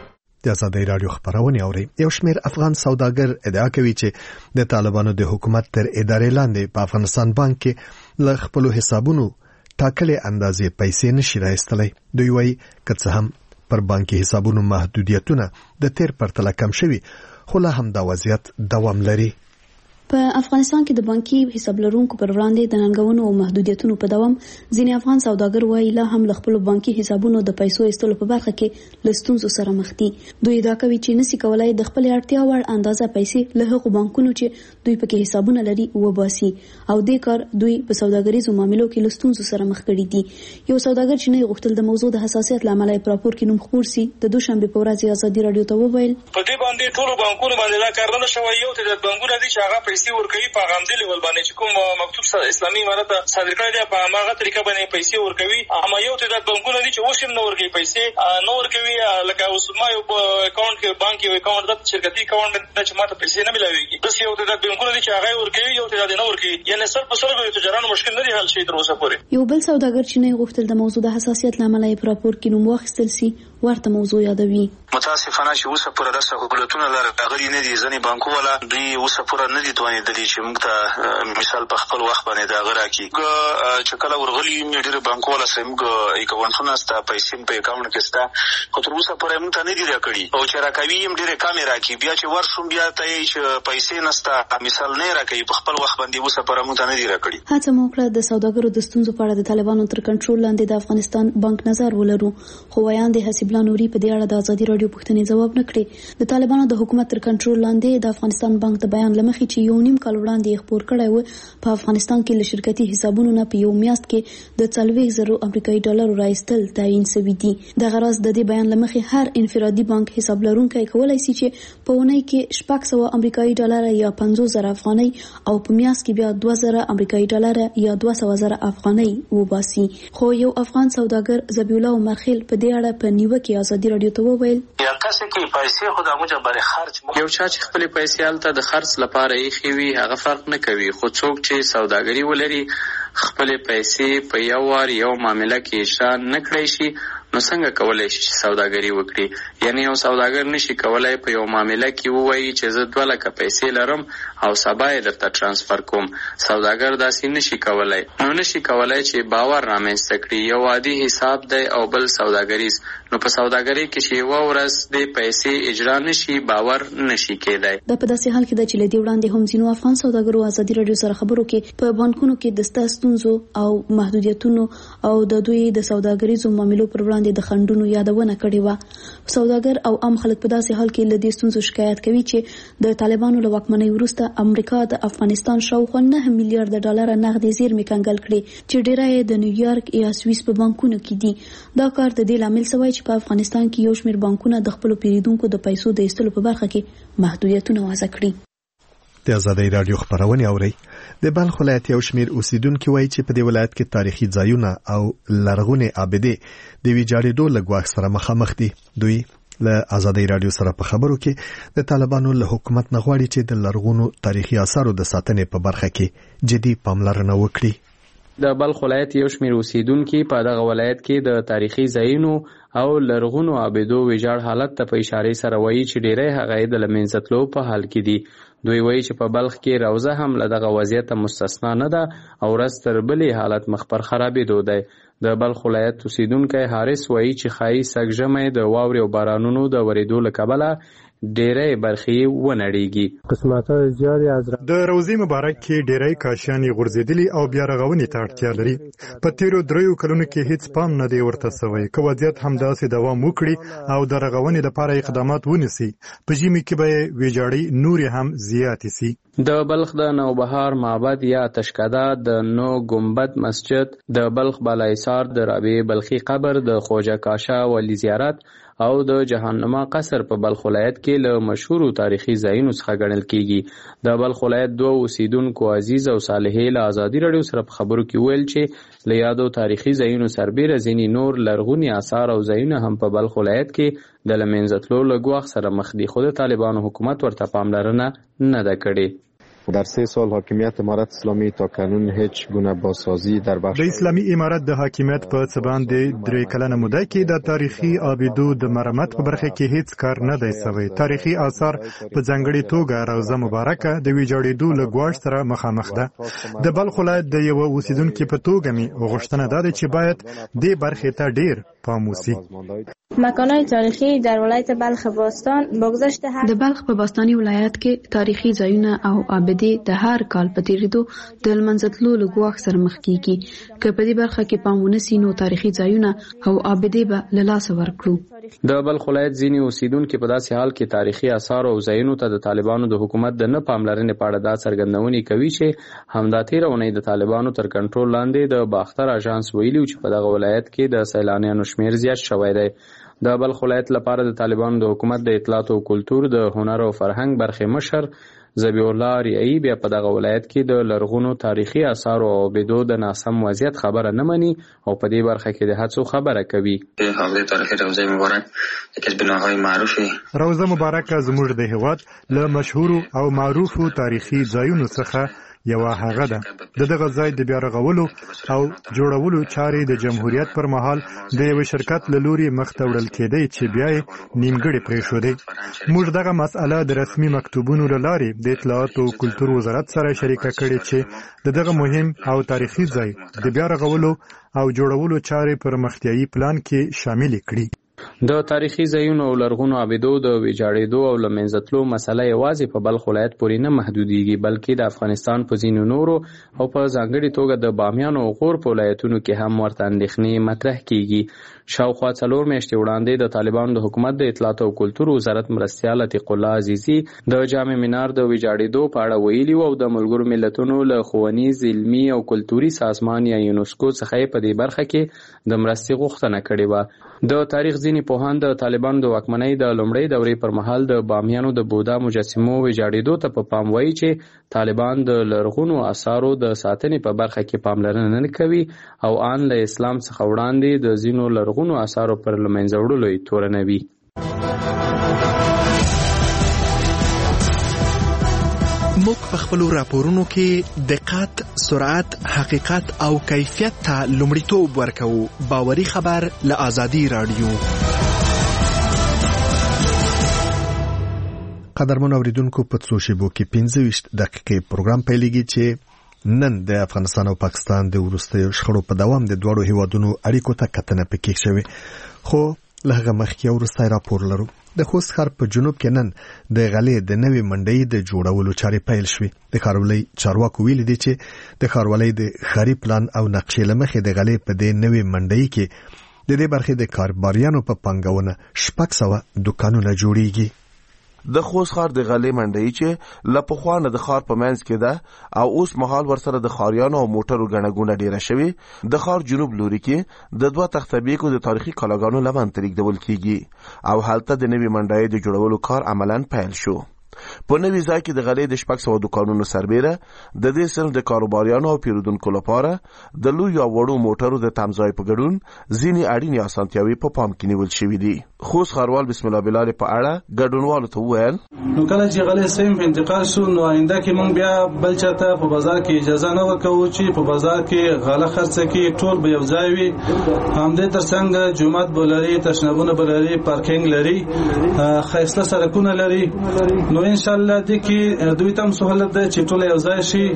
د ازادي رادیو خبرونه اوري. یو شمېر افغان سوداګر ادعا کوي چې د طالبانو د حکومت تر ادارې لاندې په افغانستان بانک کې له خپل حسابونو ټاکلې اندازې پیسې نشي راایستلای. دوی وایي که څه هم پر بانکي حسابونو محدودیتونه د تیر پرتله کم شوي، خو لا هم دا وضعیت دوام لري. په افغانستان کې د بانکي حساب لرونکو پر وړاندې د ننګونو او محدودیتونو په دوام ځینې افغان سوداګر وایي لا هم له خپل بانکي حسابونو د پیسو ایستلو په برخه کې له ستونزو سره مخ دي. دوی ادعا کوي چې نشي کولای د خپل اړتیا وړ اندازه پیسې له هغو بانکونو چې دوی پکې حسابونه لري وباسي، او دې کار دوی په سوداګریزو معاملو کې له ستونزو سره مخ کړي دي. یو سوداګر چې نه غوښتل د موضوع د حساسیت لامل یې په راپور کې نوم خپور سي، د دوشنبه په ورځ ازادي رادیو ته وویل په دې باندې ټول بانکونو باندې دا کار نه شوی. یو ته د بانکونو دي چې هغه پیسې ورکوي په غامدل ول باندې چې کوم مکتوب اسلامي امارت صادر کړی دی په هغه طریقه باندې پیسې ورکوي. اما یو ته د بانکونو دي چې اوسم نو ورکوي پیسې نو ورکوي، لکه اوس ما یو اکاونټ کې بانک یو اکاونټ د شرکتي اکاونټ د چې ماته پیسې نه ملويږي. بس یو ته د بانکونو دي چې هغه ورکوي، یو ته د نه ورکوي، یعنی سر په سر به تجارانو مشکل نه دی حل شي تر اوسه پورې. یو بل سوداګر چې نه غوښتل د موضوع د حساسیت لامل یې په راپور کې نوم واخیستل سي ورته موضوع یادوي. متاسفانه چې اوسه پورې د سہولتونو لرغړي نه دي، ځنې بانکو ولا دوی اوسه پورې نه دي توانېدلي چې موږ ته مثال په خپل وخت باندې دا غره کی چې کله ورغلي ډېر بانکو ولا سمګ اکاونټونه ستا پیسې په اکاونټ کې ستا خو تر اوسه پورې موږ ته نه دي راکړي، او چې راکوي هم ډېر کیمرا کې بیا چې ورشم بیا ته چې پیسې نستا مثال نه راکړي په خپل وخت باندې اوسه پورې موږ ته نه دي راکړي. هڅه مو کړه د سوداګرو د ستونزو په اړه د طالبانو تر کنټرول لاندې د افغانستان بانک نظر ولرو، خو ویاند حسیب الله نوري په دې اړه د ازادي رادیو پوښتنې جواب نه کړي. د طالبانو د حکومت تر کنټرول لاندې د افغانستان بانک د بیان لمخې چې یو نیم کال وړاندې خبر کړی و په افغانستان کې له شرکتي حسابونو نه په یو میاشت کې د 40,000 امریکایي ډالر راایستل تعین شوی دی. د غرض د دې بیان لمخې هر انفرادي بانک حساب لرونکی کولای شي چې په ونې کې 600 امریکایي ډالر یا 50,000 افغانۍ او په میاشت کې بیا 2,000 امریکایي ډالر یا 200,000 افغانۍ وباسي. خو یو افغان سوداګر ذبیح الله مرخیل په دې اړه په نیوه کې ازادي رادیو ته وویل یا کسه کې پیسې خو د موجه بر خرج یو چا چې خپل پیسې الته د خرڅ لپاره یې خوي هغه فرق نه کوي، خو څوک چې سوداګری ولري خپل پیسې په یو وار یو معاملې کې اجرا نه کړی شي، نو څنګه کولای شي سوداګری وکړي؟ یعنی یو سوداګر نشي کولای په یو معاملې کې وایي چې زه 2 لک پیسې لرم او سبا یې درته ترانسفر کوم. سوداګر داسې نشي کولای، نو نشي کولای چې باور رامنځته کړي. یو عادي حساب دی او بل سوداګریز، نو په سوداګری کې چې یو ورځ د پیسې اجرا نشي باور نشي کېدای. د په داسې حال کې د چې لدی وړاندې هم ځینو افغان سوداګرو ازادي رادیو سره خبرو کې په بانکونو کې د ستونزو او محدودیتونو او د دوی د سوداګریزو معاملو پر وړاندې د خندونو یادونه کړې و. سوداګر او عام خلک په داسې حال کې لدی ستونزو شکایت کوي چې د طالبانو له واکمنۍ وروسته امریکا د افغانستان شاوخوا 9 میلیارډ ډالر نغدي زیرمې کنګل کړې چې ډیره یې د نیویارک یا سویس په بانکونو کې دي. دا کار د دې لامل شوی چې په افغانستان کې یو شمېر بانکونه د خپل پیریدونکو د پیسو د ایستلو په برخه کې محدودیتونه وضع کړي. د ازادي رادیو خبرونه اوري. د بلخ ولایت یو شمېر اوسیدونکو وایي چې په دې ولایت کې تاریخي ځایونه او لرغونې ابدې د ویجاړېدو له ګواښ سره مخامخ دي. دوی له ازادي رادیو سره په خبرو کې د طالبانو له حکومت نه غواړي چې د لرغونو تاریخي آثارو د ساتنې په برخه کې جدي پاملرنه وکړي. د بلخ ولایت یو شمېر اوسیدونکو په دغه ولایت کې د تاریخي ځایونو او لرغونو ابدو ویجاړ حالت ته په اشاره سره وایي چې ډېری هغه د لمنځتلو په حال کې دي. دوی وایي چې په بلخ کې روزه هم له دغه وضعیت مستثنا نه ده او ورځ تر بلې حالت مخ پر خرابېدو دی. د بلخ ولایت اوسیدونکی حارث وایي چې ښایي سږ د واورې او بارانونو د ورېدو له کبله ډېری برخې ونړېږي. د روزي مبارک کې ډېری کاشیانې غورځېدلي او بیا رغونې ته اړتیا لري. په تیرو 3 کلونو کې هیڅ پام نه دی ورته شوی. که وضعیت همداسې دوام وکړي او د رغونې لپاره اقدامات ونیسي، په ژمي کې به ویجاړۍ نورې هم زیاتې سي. د بلخ د نوبهار معبد یا تشکده، د نو گنبد مسجد، د بلخ بالایسار د رابعه بلخی قبر، د خوجه کاشه ولی زیارت او د جهنما قصر په بلخ ولایت کې له مشهور تاریخي ځایونو څخه ګڼل کیږي. د بلخ ولایت 2 اوسیدونکو عزیز او صالحې له ازادي رادیو سره په خبرو کې ویل چې له یادو تاریخي ځایونو سربېره ځینې نور لرغوني آثار او ځایونه هم په بلخ ولایت کې د لمنځتلو له ګواښ سره مخ دي، خو د طالبانو حکومت ورته پاملرنه نه ده کړې. در 3 سال حاکمیت امارت اسلامی تا کنون هیچ گونه بازسازی در بخش د اسلامي امارت د حاکمیت په څه باندې 3 کلنه موده کې د تاریخي آبدو د مرمت په برخه کې هیڅ کار نه دی شوی. تاریخي آثار په ځانګړي توګه روضه مبارکه د ویجاړېدو له ګواښ سره مخامخ ده. د بلخ ولایت د یو اوسیدونکو په توګه می غوښتنه ده چې باید دې برخه ته ډیر پام وشي. مکان‌های تاریخی در ولایت بلخ باستان بگذشت د بلخ په باستاني ولایت کې تاریخي ځایونه او آبدې د هر کال په تیریدو د لمنځتلو له ګواښ سره مخ کیږي. که په دې برخه کې پام ونه سي نو تاریخي ځایونه او آبدې به له لاسه ورکړو. د بلخ ولایت ځینې اوسیدونکو په داسې حال کې تاریخي آثار او ځایونو ته د طالبانو د حکومت د نه پاملرنې په اړه دا څرګندونې کوي چې همدا تیره اونۍ د طالبانو تر کنټرول لاندې د باختر اژانس ویلي چې په دغه ولایت کې د سیلانیانو شمیر زیات شوی دی. د بلخ ولایت لپاره د طالبانو د حکومت د اطلاعات او کلتور د هنر او فرهنګ برخې مشر ذبیح الله ریایی بیا په دغه ولایت کې د لرغونو تاریخي آثار او آبدو د ناسم وضعیت خبره نه مني او په دې برخه کې د هڅو خبره کوي. حوزه تاریخي روضه مبارک یکی از بناهای معروفه روضه مبارکه زموږ د هیواد له مشهورو او معروفو تاریخي ځایونو څخه یو هغه ده. دغه ځای د بیا رغولو او جوړولو چارې د جمهوریت پر مهال د یو شرکت له لوري مخته وړل کېدی چې بیا نیمګړې پرېښودې. موږ دغه مسأله د رسمي مکتوبونو له لارې د اطلاعات او کلتور وزارت سره شریکه کړې چې دغه مهم او تاریخي ځای د بیا رغولو او جوړولو چارې پر مخکې پلان کې شامل کړي. د تاریخي ځایونو او لرغونو آبدو د ویجاړېدو او له منځه تلو مسله یوازې په بلخ ولایت پورې نه محدودېږي بلکې د افغانستان په ځینو نورو او په ځانګړې توګه د بامیان او غور په ولایتونو کې هم ورته اندېښنې مطرح کیږي. شاوخوا 4 میاشتې وړاندې د طالبانو د حکومت د اطلاعات او کلتور وزارت مرستیال عتیق الله عزیزي د جامع مینار د ویجاړېدو په اړه ویلي او د ملګرو ملتونو له ښوونیز علمي او کلتوري سازمان یا یونسکو څخه په دې برخه کې د مرستې غوښتنه کړې وه. د تاریخ ځینې پوهان د طالبانو د واکمنۍ د لومړۍ دورې پر مهال د بامیانو د بودا مجسمو ویجاړېدو ته په پام وایي چې طالبان د لرغونو آثارو د ساتنې په برخه کې پاملرنه نه کوي او آن له اسلام څخه وړاندې د ځینو لرغونو آثارو پر له منځه وړلو یې تورنوي. موږ په خپلو راپورونو کې دقت، سرعت، حقیقت او کیفیت ته لومړیتوب ورکوو. باوري خبر له آزادي رادیو. قدرمن اوریدونکو په څو شیبو کې 25 دقیقې پروګرام پیلېږي چې نن د افغانستان او پاکستان د وروستیو شخړو په دوام د دوړو هیوادونو اړیکو ته کتنه پکې شوې. خو له هغه مخکې وروستی راپور لرو. د خوست ښار په جنوب کې نن د غلې د نوې منډۍ د جوړولو چارې پیل شوې. د ښاروالۍ چارواکو ویلي دي چې د ښاروالۍ د ښاري پلان او نقشې له مخې د غلې په دې نوې منډۍ کې د دې برخې د کارباریانو په پانګونه 600 دکانونه جوړیږي. د خوست ښار د غلې منډۍ چې له پخوانه د ښار په منځ کې ده او اوس مهال ورسره د ښاریانو او موټرو ګڼه ګوڼه ډیره شوې. د ښار جنوب لوري کې د 2 تخته بیکو د تاریخي کلاګانو لمن تریږدول کیږي او هلته د نوې منډۍ د جوړولو کار عملاً پیل شو. په نوې ځای کې د غلې د 600 دکانونو سربیره د دې صنف د کاروباریانو او پیرودونکو لپاره د لوی او وړو موټرو د تمځای په ګډون ځینې اړینې اسانتیاوې په پام کې نیول شوې دي. خوست ښاروال بسم الله بلال په اړه ګډونوالو ته وویل نو کله چې غلې سیم په انتقال شو نو آینده کې مونږ بیا بل چاته په بازار کې اجازه نه ورکوو چې په بازار کې غله خرڅ کې ټول به یو ځای وي. همدې ترڅنګ جومات بولري، تشنابونه بولري، پارکینګ لري، خیسته سړکونه لري. نو ان شاء الله د کې دوی تم سہولت ده چې ټول یو ځای شي،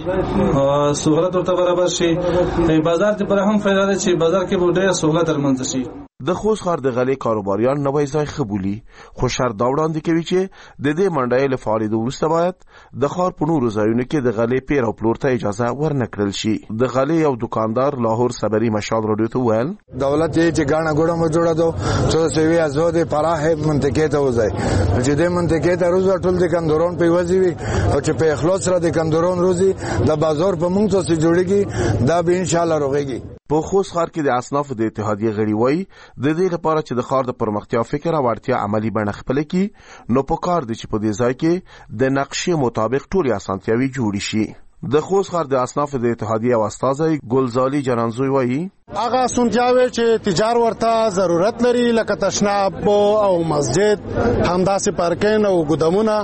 سہولت ورته برابر شي. بازار ته پر هم فائدہ ده چې بازار کې به ډېر سہولت ترمنځ شي. د خوست ښار د غلې کاروباریان نوی ځای خبولي خو شرط دا وړاندې کوي چې د دې منډۍ له فعالیت وروسته باید د ښار په نورو ځایونو کې د غلې پیر او پلور ته اجازه ورنکړل شي. د غلې یو دکاندار لاهور صبري مشال رادیو ته ویل دولت یې چې ګاڼه ګوډه مو جوړه دو څو سوي ازود پراه منطقې ته وځي چې د منطقې ته روز ټول د کندورون په وځي او چې په اخلاص سره د کندورون روزي د بازار په مونږ ته جوړيږي دا به ان شاء الله روغيږي. په خوست ښار کې د اصناف د اتحادیې غړي وایي د دې لپاره چې د ښار د پرمختیا فکر او اړتیا عملی بڼه خپل کړي نو په کار دي چې په دې ځای کې د نقشې مطابق ټولې اسانتیاوې جوړې شي. د خوست ښار د اصناف د اتحادیې او استازی ګلزالي جنانزوی وایي هغه سنجاوي چې تجار ورته ضرورت لري لکه تشناب او مسجد، همداسې پارکینګ او ګودامونه،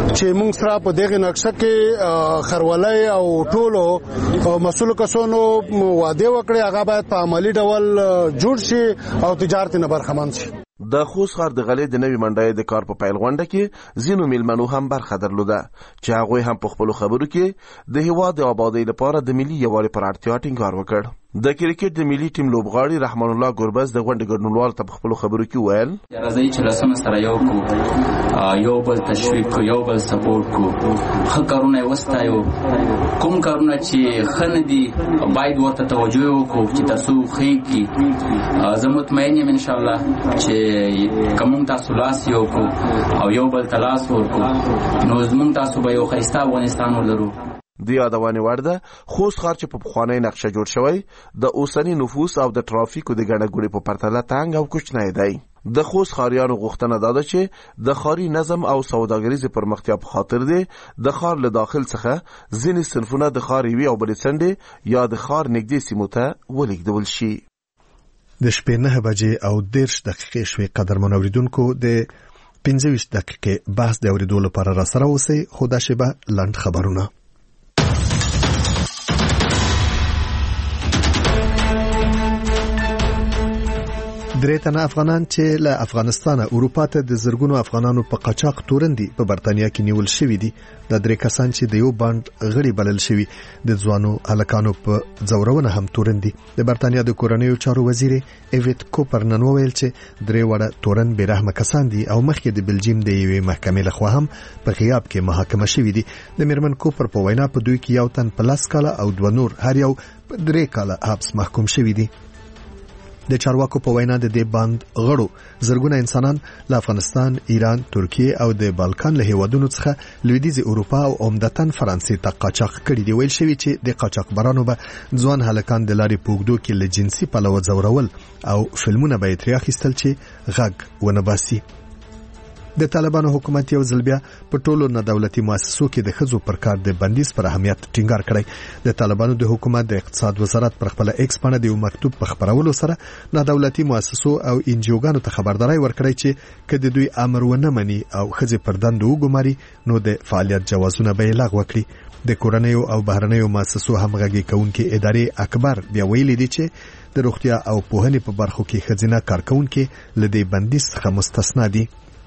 چې موږ سره په دغه نقشه کې خرولای او ټولو مسؤل کسانو وعده وکړي هغه باید په عملی ډول جوړ شي او تجارت نه برخمن شي. د خوست ښار د غلې د نوي منډای د کار په پیل غونډه کې ځینو میلمنو هم برخه درلوده چې هغوی هم په خپلو خبرو کې د هیواد د آبادۍ لپاره د ملي یووالي پر اړتیا ټینګار وکړ. د کرکټ د ملي ټیم لوبغاړي رحمان الله ګربز د غونډې ګډونوالو ته په خپلو خبرو کې ویل راځي چې لاسونه سره یو کو یو بل تشویق کو یو بل سپورټ کو ښه کارونه وستایو کوم کارونه چې ښه نه دي باید ورته توجه وکړو چې تاسو ښه کی زه مطمئن یم انشاءالله چې کوم تاسو لاس یو کو او یو بل تلاس ورکو نو زموږ تاسو به یو ښایسته افغانستان ولرو. د یادونې وړ ده خوست ښار چې په پخوانۍ نقشه جوړ شوی د اوسني نفوس او د ترافیکو د ګڼه ګوڼې په پرتله تنګ او کوچنی دی. د خوست ښاریانو غوښتنه دا ده چې د ښاري نظم او سوداګریزې پرمختیا په خاطر دی د ښار له داخل څخه ځینې صنفونه د ښار یوې او بلې څنډې یا د ښار نږدې سیمو ته ولېږدول شي. د شپې 9 بجې او 10 دقیقې شوې. قدرمن اوریدونکو د 15 دقیقې بحث د اوریدو لپاره را سره اوسئ. خو دا شیبه لنډ خبرونه. درې تنه افغانان چې له افغانستانه اروپا ته د زرګونو افغانانو په قاچاق تورندي په برتانیا کې نیول شوی دي. د درې کسان چې د یو باند غړي بلل شوی د ځوانو هلکانو په ځورونه هم تورندي. د برتانیا د کورنیو چارو وزیر ایویت کوپر نن وویل چې درې وړه تورن بیرحمه کسان دي او مخکې د بلجیم د یوې محکمې لخوا هم په غیاب کې محاکمه شوی دي. د میرمن کوپر په وینا په دوی کې یو تن په 10 کاله او 2 نور هر یو په 3 کاله حبس محکوم شوی دي. د چارواکو په وینا د دې باند غړو زرګونه انسانان له افغانستان، ایران، ترکیه او د بالکان له هیوادونو څخه لویدیځ اروپا او عمدتاً فرانسې ته قاچاق کړي دي. ویل شوی چې د قاچاقبرانو به ځوان هلکان د لارې په اوږدو کې له جنسي پلوه ځورول او فلمونه به یې ترې اخیستل چې غږ ونه باسي. د طالبانو حکومت یو ځل بیا په ټولو نه دولتي مؤسسو کې د ښځو پر کار د بندیز پر اهمیت ټینګار کړی. د طالبانو د حکومت د اقتصاد وزارت پر خپل ایکس باندې د یو مکتوب په خبرولو سره نه دولتي مؤسسو او انجیوګانو ته خبرداري ورکړی چې کله دوی امر ونه مني او ښځې پر دندو وګماري نو د فعالیت جوازونه به یې لغوه کړي. د کورنیو او بهرنیو مؤسسو همغږي کوونکې ادارې اکبر بیا ویلي دي چې د روغتیا او پوهنې په برخو کې ښځینه کارکونکې له دې بندیز څخه مستثنا دي.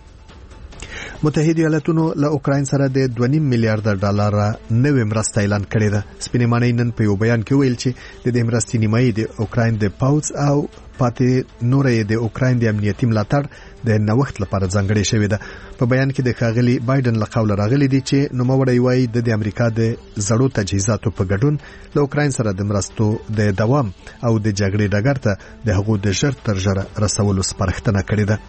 متحده ایالاتونو له اوکراین سره د 2.5 میلیارډ ډالر نوې مرسته اعلان کړې ده. سپینې معنی نن په یو بیان کې ویل چې د دې مرستې نیمایي د اوکراین د پاوز او پاتې نورې د اوکراین د امنیتي ملاتړ د نوښت لپاره ځانګړې شوې ده. په بیان کې د ښاغلي بایدن له قوله راغلي دي چې نوموړی وایي د امریکا د زړو تجهیزاتو په ګډون له اوکراین سره د مرستو د دوام او د جګړې ډګر ته د هغو د ژر تر ژره رسولو سپارښتنه کړې ده.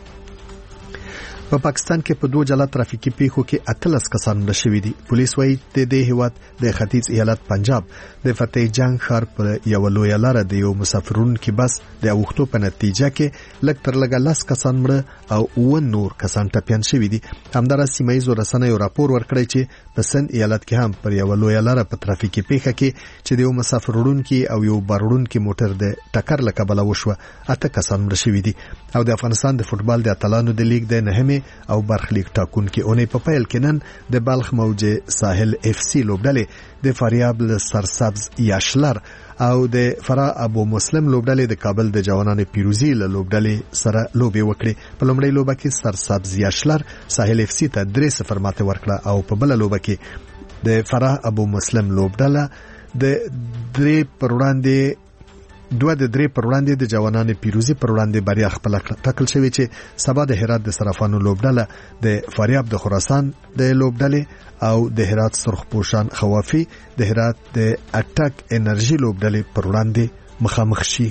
په پاکستان کې په 2 جلا ترافیکي پیښو کې 18 کسان مړه شوي دي. پولیس وایي د دې هیواد د ختیځ ایالت پنجاب د فتح جنگ ښار پر یو لوی لار د یو مسافرونکو بس د اوښتو په نتیجه کې لږ تر لږه 10 کسان مړه او 9 نور کسان ټپيان شوي دي. همدارس سیمایي رسنیو راپور ورکړی چې په سند ایالت کې هم پر یو لوی لار په ترافیکي پیښه کې چې د یو مسافرونکو او یو بارونکو موټر د ټکر له کبله وشوه 8 کسان مړه شوي دي. او د افغانستان د فوتبال د اتلانو د لیګ د 9 او برخلیک ټاکونکي اونۍ په پیل کې نن د بلخ موجه ساحل اف سی لوبډلې د فاریاب سرسبز یاشلر او د فرا ابو مسلم لوبډلې د کابل د جوانانو پیروزي له لوبډلې سره لوبي وکړي. په لومړۍ لوبه کې سرسبز یاشلر ساحل اف سی ته 3-0 ماته ورکړه او په بل لوبه کې د فرا ابو مسلم لوبډله د 3 پر وړاندې د جوانانو پیروزي پر وړاندې بریا خپل ټاکل شوی چې سبا د هرات د صرافانو لوبډله د فاریاب د خراسان د لوبډلې او د هرات سرخپوشان خوافي د هرات د اټک انرژي لوبډلې پر وړاندې مخامخ شي.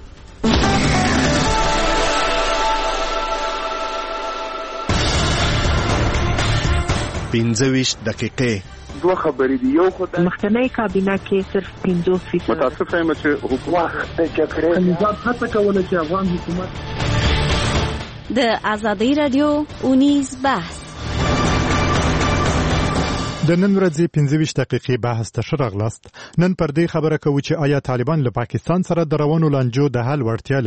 پنځه دقیقې 2 خبرې دي. یو خو د مخکنی کابینه کې صرف 50% متاسفه یم چې حکومت د جګړې نظام هڅه کوله چې افغان حکومت د ازادي رادیو اونیز بحث د نن ورځې 15 دقیقې بحث ته شراغلاست. نن پر دې خبره کوو چې آیا طالبان له پاکستان سره د روانو لانجو د حل وړتیا لري؟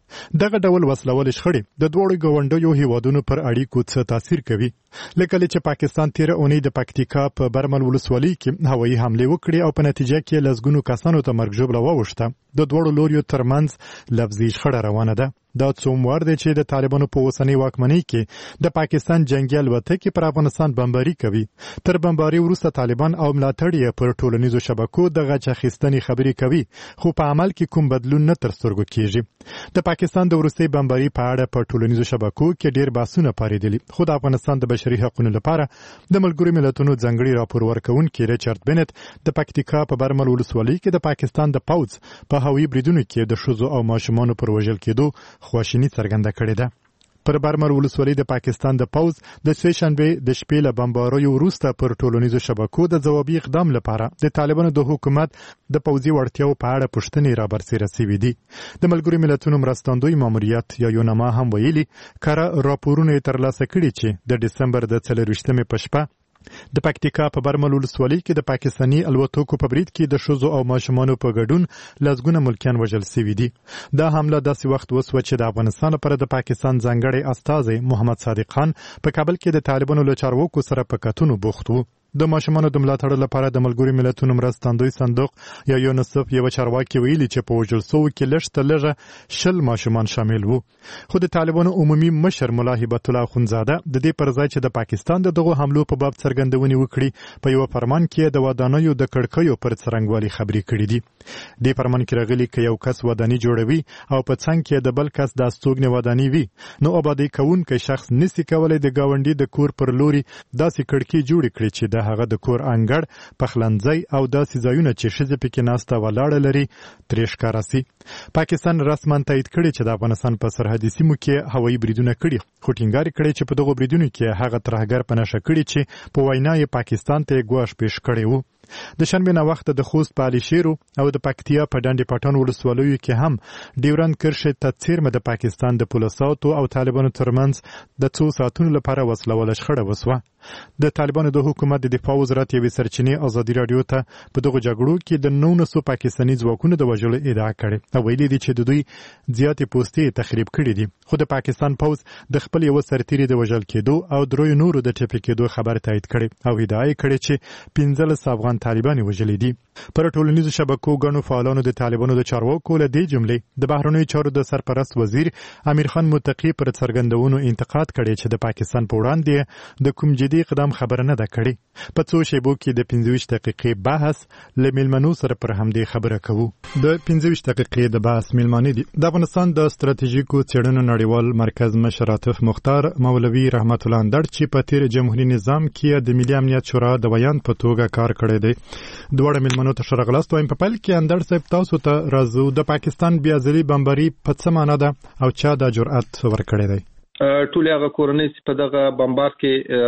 دغه ډول وسلوال شخړې د دوړو ګاونډیو هیوادونو پر اړیکو څه تاثیر کوي. لکه چې پاکستان تیر اونۍ د پکتیکا په برمل ولسوالۍ کې هوایي حمله وکړه او په نتیجه کې لسګونو کسانو ته مرګ ژوبله واوښته. د دوړو لوریو ترمنځ لفظي شخړه روانه ده. دا څومره دی چې د طالبانو په اوسنۍ واکمنۍ کې د پاکستان جنگي الوتکې پر افغانستان بمباري کوي. تر بمباري وروسته طالبان او ملاتړي پر ټولنیزو شبکو د غچ اخیستنې خبرې کوي، خو په عمل کې کوم بدلون نه تر سترګو کیږي. د پاکستان د وروستۍ بمباري په اړه په ټولنیزو شبکو کې ډېر بحثونه پارېدلي، خو د افغانستان د بشري حقوقو لپاره د ملګرو ملتونو ځانګړي راپور ورکوونکي ریچارډ بنت د پکتیکا په برمل ولسوالۍ کې د پاکستان د پوځ په هوایي بریدونو کې د ښځو او ماشومانو پر وژل کېدو خواشیني څرګنده کړې ده. پر برمل ولسوالۍ د پاکستان د پوځ د سه شنبه د شپې له بمباریو وروسته پر ټولنیزو شبکو د ځوابي اقدام لپاره د طالبانو د حکومت د پوځي وړتیاو په اړه پوښتنې رابرسېره شوې دي. د ملګرو ملتونو مرستندوی ماموریت یا یونما هم ویلي کره راپورونه ترلاسه کړي چې د دسمبر د 24مې په شپه د پکتیکا په برمل ولسوالۍ کې د پاکستاني الوتکو په برید کې د ښځو او ماشومانو په ګډون لسګونه ملکیان وژل شوي دي. دا حمله داسې وخت وسوه چې د افغانستان لپاره د پاکستان ځانګړی استازی محمد صادق خان په کابل کې د طالبانو له چارواکو سره په کتنو بوخت و. د ماشومانو د ملاتړ لپاره د ملګرو ملتونو مرستندوی صندوق یا یونیسف یو چارواکي ویلي چې په وژل شوو کې لږ تر لږه 10 ماشومان شامل وو. خو د طالبانو عمومي مشر ملا هبت الله اخونزاده د دې پر ځای چې د پاکستان د دغو حملو په باب څرګندونې وکړي په یو فرمان کې د ودانیو د کړکیو پر څرنګوالي خبرې کړې دي. د فرمان کې راغلي چې یو کس وداني جوړوي او په څنګ کې د بل کس د استوګنې وداني وي، نو آبادی کوونکی شخص نسی کولای د گاونډي د کور پر لوري داسې کړکۍ جوړ کړي چې د هغه د کور انګړ پخلنځي او داسې ځایونه چې ښځې پکې ناسته ولاړه لري ترې ښکاره سي. پاکستان رسما تایید کړي چې د افغانستان په سرحدي سیمو کې هوایي بریدونه کړي، خو ټینګار کړي چې په دغو بریدونو کې هغه ترهګر په نښه کړي چې په وینا یې پاکستان ته ګواښ پیښ کړی وو. د شنبې نه وخت د خوست په علي شیرو او د پکتیا په ډنډ پټان ولسوالیو کې هم ډیورند کرښې ته څیرمه د پاکستان د پولیسو او طالبانو ترمنځ د 2 ساعتونو لپاره وسله شخړه وسوه. د طالبانو د حکومت د دفاع وزارت یوې سرچینې ازادي رادیو ته په دغه جګړو کې د 900 پاکستاني ځواکونو د وژلو ادعا کړې او ویلي دي چې د دوی زیاتې پوستې تخریب کړې دي، خو د پاکستان پوځ د خپل یو سرتیري د وژل کېدو او درو نورو د ټپي کېدو خبر تایید کړي او ادعا یې کړې چې 15 افغان طالبان وژلي دي. پر ټولنیزو شبکو غنو فعالانو د طالبانو د چارواکو له دې جملې د بهرنیو چارو د سرپرست وزیر امیر خان متقی پر څرګندونو انتقاد کړي چې د پاکستان په وړاندې د کوم جدي اقدام خبره نه ده کړې. په څو شیبو کې د 25 دقیقې بحث له میلمنو سره پر همدې خبره کوو. د 25 دقیقې د بحث میلمانه دي د افغانستان د ستراتیژیکو څېړنو نړیوال مرکز مشر عاطف مختار مولوي رحمت الله اندړ چې په تیر جمهوریت نظام کې د ملي امنیت شورا د بیان په توګه کار کړی دی. دوړ میلمنو ته شرغلاست وایم په پل کې اندړ صاحب تاسو ته راځو د پاکستان بیا ځلي بمباري په څه معنا ده او چا د جرأت ورکړی دی؟ ټول هغه کورنۍ چې په دغه بمبار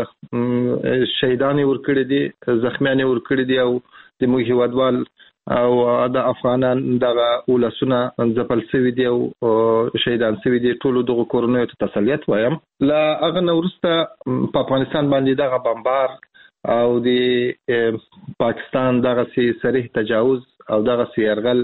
کې شهیدان ورکړي دي، زخمیان ورکړي دي او د موږ هیوادوال او د افغانان دغه ولسونه ځپل شوي دي او شهیدان شوي دي، ټول دغه کورنۍ ته تسلیت وایم. لا هغه نه وروسته په افغانستان باندې دغه بمبار او د پاکستان دغه صریح تجاوز او دغه یرغل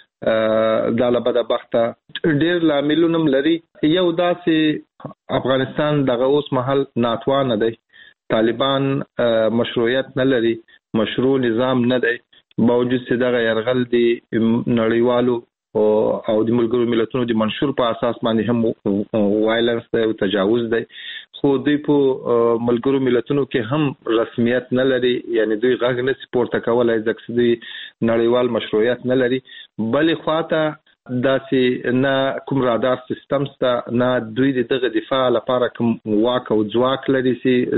دا له بده بخته ډیر لاملونه لري. یو داسې افغانستان دغه اوس مهال ناتوانه دی، طالبان مشروعیت نه لري، مشروع نظام نه دی، باوجود چې دغه یرغل دی نړیوالو او د ملګرو ملتونو د منشور په اساس باندې هم وایلنس دی او تجاوز دی، خو دوی په ملګرو ملتونو کې هم رسمیت نه لري، یعنی دوی غږ نه سپورته کولای ځکه دوی نړیوال مشروعیت نه لري. بلې خواته داسې نه کوم رادار سیستم سته، نه دوی دغه دفاع لپاره کوم واک او ځواک لري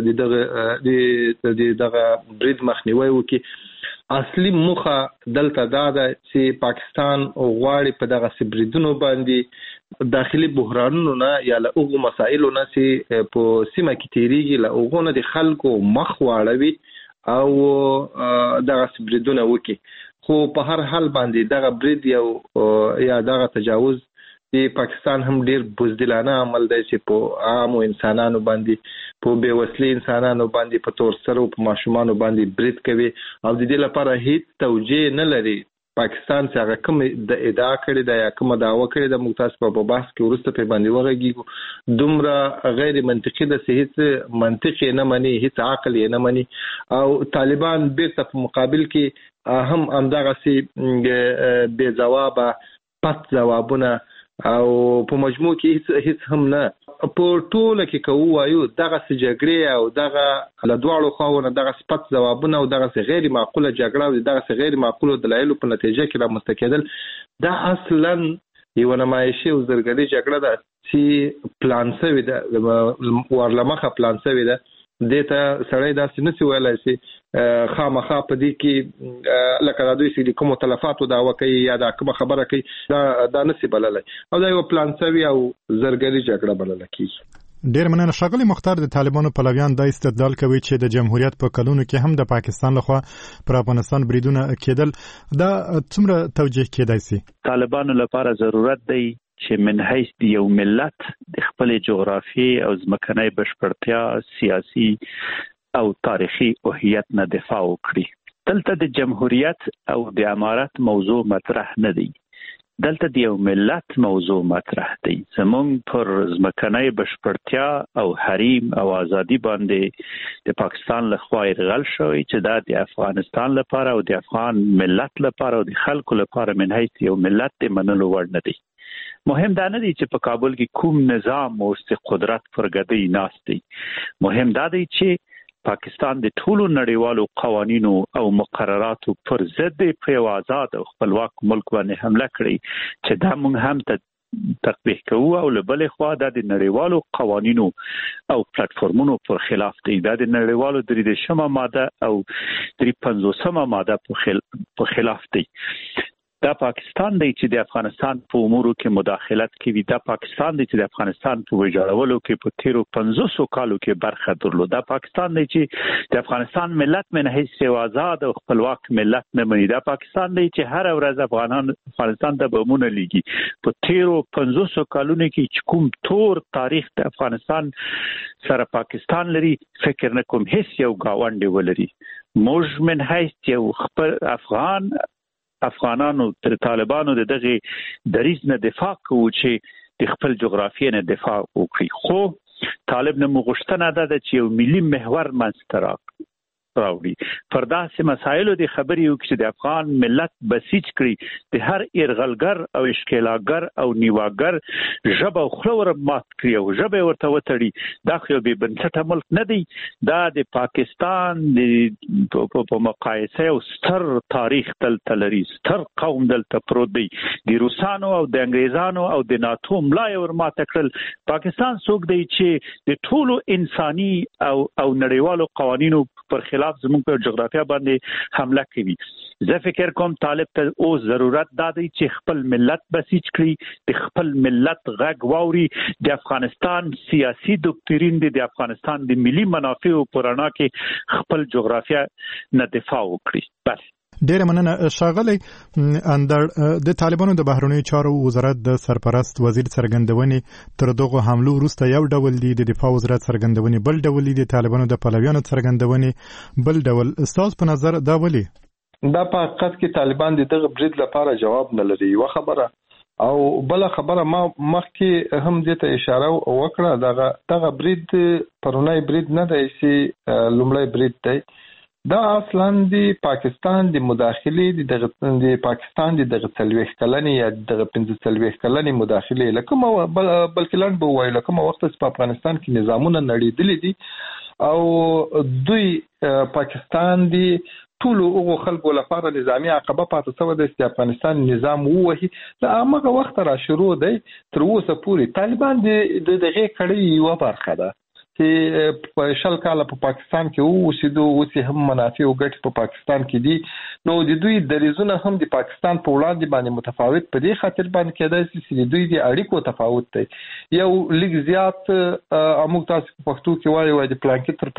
چې دغه برید مخنیوي وکړي. اصلي موخه دلته دا ده چې پاکستان غواړي په دغه بریدونو باندې داخلي بحرانونو نه یا له هغو مسایلو نه چې په سیمه کې تیریږي له هغو نه د خلکو مخ واړوي او دغه بریدونه وکړي. خو په هر حال باندې دغه برید یا دغه تجاوز د پاکستان هم ډیر بزدلانه عمل دی چې په عامو انسانانو باندې، په بې وسلې انسانانو باندې، په تور سرو په ماشومانو باندې برید کوي او د دې لپاره هیڅ توجیه نه لري پاکستان چې هغه کوم د ادعا کړی دا یا کوم دعوه کړی د موږ تاسو په بحث کې ورسته په باندې وغږیږو دومره غیر منطقي د هیڅ منطق نه مني هیڅ عقل نه مني او طالبان بیرته په مقابل کې هم همدغه سي بے جوابه پټ جوابونه او په مجموع کې هیڅ هم نه په ټوله کې کوو وایو دغه جګړې او دغه له دواړو خواونو دغه سپک ځوابونه او دغه غیر معقوله جګړه او دغه غیر معقوله دلایلو په نتیجه کې رامنځته کېدل دا اصلا یو نمایشي او زرګري جګړه ده چې پلان شوی ده ورلمخه پلان شوی ده دته سړی داسې نسی ویلای شي خامخا په دې کې لکه د دوی چې کوم تلفاتو دا وکي یا دا کوم خبره کوي دا نسی بللای او دا یو پلان شوی او زرګري جګړه بلل کیږي ډیر مننه ښاغلی مختار د طالبانو پلویان دا استدلال کوي چې د جمهوریت په کلونو کې هم د پاکستان لخوا پر افغانستان بریدونه کېدل دا څومره توجیه کېدای شي طالبانو لپاره ضرورت دی چې من حیث د یو ملت د خپل جغرافي او ځمکنۍ بشپړتیا سیاسي او تاریخي هویت نه دفاع وکړي دلته د جمهوریت او د امارت موضوع مطرح نه دی دلته د یو ملت موضوع مطرح دی زمونږ پر ځمکنۍ بشپړتیا او حریم او ازادي باندې د پاکستان لخوا یرغل شوی چې دا د افغانستان لپاره او د افغان ملت لپاره او د خلکو لپاره من حیث یو ملت د منلو وړ نه دی مهم دا نه دی چې په کابل کې کوم نظام او قدرت پر ګدۍ ناست دی مهم دا دی چې پاکستان د ټولو نړیوالو قوانینو او مقرراتو پر ضد په یو آزاد او خپلواک ملک باندې حمله کړې چې دا موږ هم تطبیق کوو او له بلې خوا دا د نړیوالو قوانینو او پلیټفارمونو پر خلاف دی دا د نړیوالو 33 ماده او 53 ماده په خلاف دی دا پاکستان دی چې د افغانستان په امورو کې مداخلت کوي دا پاکستان دی چې د افغانستان په ویجاړولو کې په تیرو 500 کالو کې برخه درلوده دا پاکستان دی چې د افغانستان ملت من حیث آزاد او خپلواک ملت نه مني دا پاکستان دی چې هر ورځ افغانستان ته بمونه لګي په تیرو 500 کالونو کې کوم تور تاریخ د افغانستان سره پاکستان لري فکر نه کوم هیڅ یو گاونډي ولري موږ من حیث یو خپل افغانانو تر طالبانو دغه دریځ نه دفاع کوي چې د خپل جغرافیې نه دفاع وکړي خو طالب نه مغشتنه ده چې یو ملي محور منځ راوړي پر داسې مسایلو د خبرې یو چې د افغان ملت بسیج کړي د هر ارغلګر او اشکالاګر او نیواګر ژبه او خلور مات کړي او ژبه ورته وتړي دا خو به بنسټه ملک نه دی دا د پاکستان په مقایسه او ستر تاریخ دلته لري ستر قوم دلته پروت دی د روسانو او د انګریزانو او د ناتو ملای ور مات کړل پاکستان څوک دی چې د ټولو انساني او نړیوالو قوانینو پر خلاف زموږ په جغرافیه باندې حمله کوي زه فکر کوم طالب ته او ضرورت دا دی چې خپل ملت بسیج کړي د خپل ملت غږ واوري د افغانستان سیاسي دوکترین د افغانستان د ملي منافعو پرانا کې خپل جغرافیه نه دفاع وکړي بس ډیر مننه ښاغلی اندر د طالبانو د بهرنیو چارو وزارت د سرپرست وزیر څرګندونې تر دغه حملو وروسته یو ډول دی د دفاع وزارت څرګندونې بل ډول دی د طالبانو د پلویانو څرګندونې بل ډول استاد په نظر دا ولي دا په حقیقت کې طالبان دغه برید لپاره جواب نه لري یو خبره او بل خبره ما مخکې هم دې ته اشاره وکړه دغه برید پرونای برید نه دی چې لومړی برید دی دا اصلا د پاکستان د مداخله د پاکستان د تلويخ کلنی یا د 15 کلنی مداخله لکه بلکې لاند به وایي لکه وخت په افغانستان کې نظامونه نړیدلې دي او دوی پاکستان دی ټول او خلکو لپاره نظامی عقبه پاتې شو د افغانستان نظام ووهي دا هغه وخت را شروع دی تر اوسه پورې طالبان د دغه کړي یو برخه ده چې په شل کال په پاکستان کې اوسېدو اوسې هم منافع او ګټې په پاکستان کې دي نو د دوی دریزونه هم د پاکستان په وړاندې باندې متفاوت په دې خاطر باندې کېدای چې د دوی د اړیکو تفاوت دی یو لیک زیات موږ تاسو په پښتو کې وایو د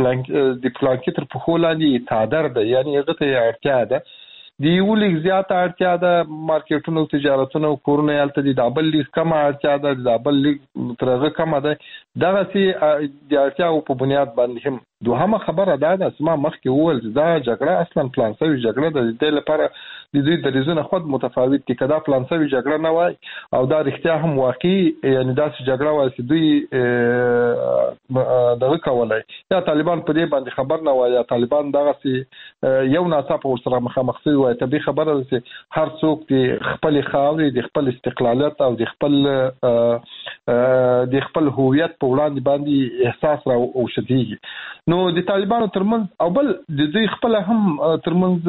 پلانکې تر په خولاندې تادر ده یعنی هغه ته اړتیا ده دی یو لیک زیات اړتیا ده مارکیټونو تجارتونو کورونه یالته دي د بل لیک کم اړتیا ده د بل لیک ترغه کم ده دغه سي د اړتیا په بنیاد باندې هم دوهمه خبره ده چې ما مخکې وویل دا جګړه اصلا پلان شوی جګړه د دې لپاره د دوی دریزونه خود متفاوت دي. کدا پلانسوي جګړه نه وای او دا رښتیا هم واقعي یعنی دا جګړه وای چې دوی دغه کولای یا طالبان په دې باندې خبر نه وای یا طالبان دغه سي یو ناڅاپه ورسره مخامخ شوی وای. ته به خبره ده چې هر څوک د خپل خاورې د خپل استقلالیت او د خپل هویت په وړاندې باندې احساس را اوشديږي. نو د طالبانو ترمنځ او بل د دوی خپل هم ترمنځ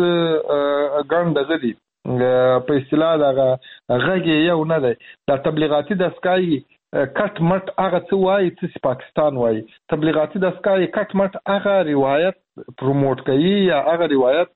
ګڼ دغه په اصطلاح دغه غږی یو نه دی. د تبلیغاتي دستګاه کټ مټ هغه څه وایي چې پاکستان وایي. تبلیغاتي دستګاه کټ مټ هغه روایت پروموټ کوي یا هغه روایت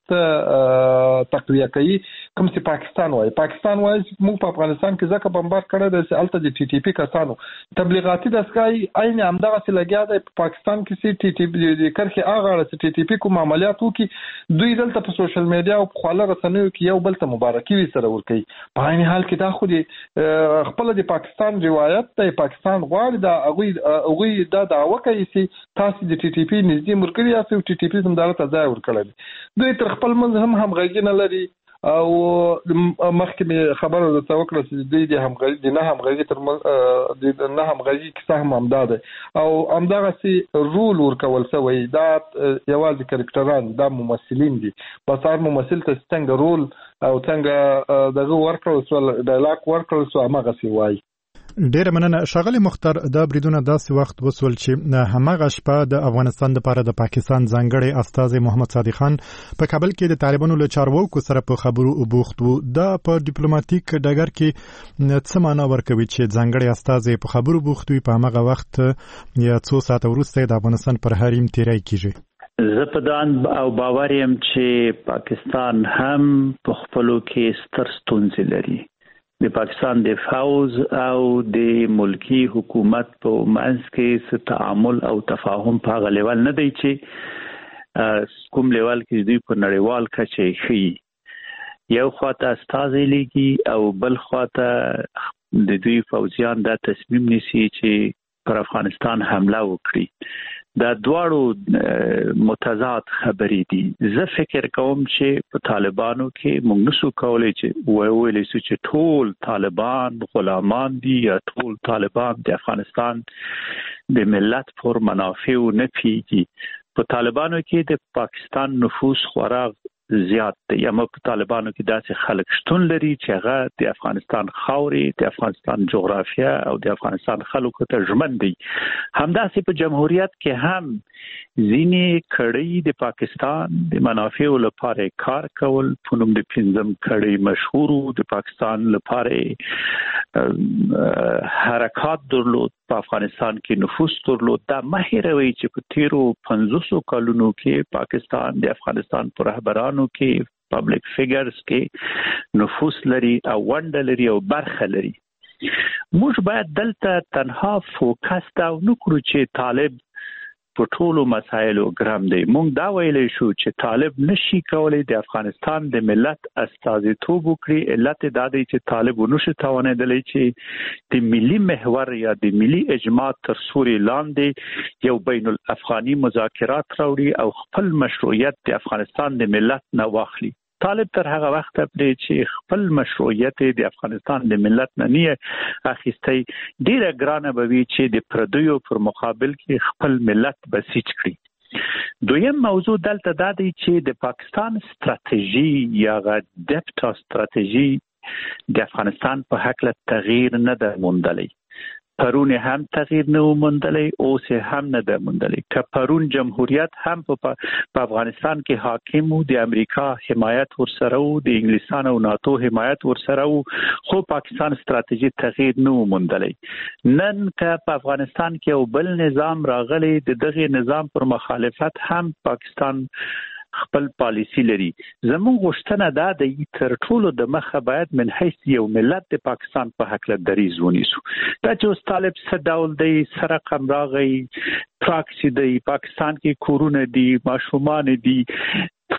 تقویه کوي کوم چې پاکستان وایي. پاکستان وایي موږ په افغانستان کې ځکه بمبار کړی دی چې الته د ټي ټي پی کسانو تبلیغاتي دستګاه عین همدغه څه لګیا دی په پاکستان کې چې ټي ټي پی د کرخي هغه چې ټي ټي پی کوم عملیات وکړي دوی دلته په سوشل میډیا او په خواله رسنیو کې یو بل ته مبارکي وي سره ورکوي. په عین حال کې دا خو د خپل د پاکستان روایت دی. پاکستان غواړي دا هغوی دا دعوه کوي چې تاسو د ټي ټي پی نږدې ملګري یاست او ټي ټي پی هم دغه ځای ورکړل. دوی تر خپل منځ هم همغږي نه لري او مخکې خبره درته وکړه چې دوی د همغږي د نه همغږي تر نه همغږي کیسه هم همدا ده او همدغسې رول ورکول شوی. دا یوازې کرکټران دا ممثلین دي. بس هر ممثل ته څنګه رول او څنګه دغه ورکړل شو ډایلاګ ورکړل شو همغسې وایي. ډیر مننه ښاغلی مختار. دا بریدونه داسې وخت وسول چې همغه شپه د افغانستان لپاره د پاکستان ځانګړی استازی محمد صادق خان په کابل کې د طالبانو له چارواکو سره په خبرو بوخت وو. دا په ډیپلوماټیک ډګر کې څه معنا ورکوي چې ځانګړی استازی په خبرو بوخت وي په همغه وخت یا څو ساعت وروسته د افغانستان پر حریم تیری کیږي؟ زه په دان او باور یم چې پاکستان هم په خپلو کې ستر ستونزې لري. د پاکستان د فوز او د ملکی حکومت په منځ کې څه تعامل او تفاهم په هغه لیول نه دی چې کوم لیول کې دوی په نړیوال کچه ښیي. یو خواته استازی لیږي او بل خواته د دوی فوجیان دا تصمیم نیسي چې پر افغانستان حمله وکړي. دا دواړو متضاد خبرې دي. زه فکر کوم چې په طالبانو کې موږ نشو کولای چې وویل شو چې ټول طالبان غلامان دي یا ټول طالبان د افغانستان د ملت پر منافع نه پیږي. په طالبانو کې د پاکستان نفوس خورا زیات دی. یا په طالبانو کې داسې خلک شتون لري چې هغه د افغانستان خاورې، د افغانستان جغرافیه او د افغانستان خلکو ته ژمن دي. همداسې په جمهوریت کې هم ځینې کړۍ د پاکستان د منافعو لپاره کار کول. په نوم د 5م کړۍ مشهورو د پاکستان لپاره حرکات درلود، په افغانستان کې نفوذ درلود. دا مه هېروئ چې په تیرو 500 کلونو کې پاکستان د افغانستان پر رهبرانو کې پبلک فیګرز کې نفوذ لري او ونډه لري او برخه لري. موږ باید دلته تنها فوکس دا نکړو چې طالب په ټولو مسایلو ګرم دی. موږ دا ویلی شو چې طالب نشي کولی د افغانستان د ملت استازیتوب وکړي. علت دا دی چې طالب ونشي توانېدلی چې د ملي محور یا د ملي اجماع تر سوري لاندې یو بین الافغاني مذاکرات راوړي او خپل مشروعیت د افغانستان د ملت نه واخلي. طالب تر هغه وخت پرې چې خپل مشروعیت د افغانستان د ملت نه نه اخیستی ډیره ګرانه به وي چې د پردیو پر مقابل کې خپل ملت بسیج کړي. دویم موضوع دلته دا دی چې د پاکستان ستراتیژي یا ډیپټا ستراتیژي د افغانستان په هکله تغییر نه ده موندلی. پرون هم تغییر نه موندلی، اوس هم نه ده موندلی. که پرون جمهوریت هم په افغانستان کې حاکم وو، د امریکا حمایت ورسره وو، د انګلیسان او ناتو حمایت ورسره وو، خو پاکستان ستراتیژي تغییر نه موندلی. نن که په افغانستان کې یو بل نظام راغلی، د دغه نظام پر مخالفت هم پاکستان خپل پالیسی لري. زموږ غوښتنه دا د تر ټولو د مخه باید من حیث یو ملت د پاکستان په حکله دریز ونیسو. دا چې اوس طالب څه ډول دی، څه رقم راغی، پراکسي دی، پاکستان کې کورونه دي، ماشومان دي،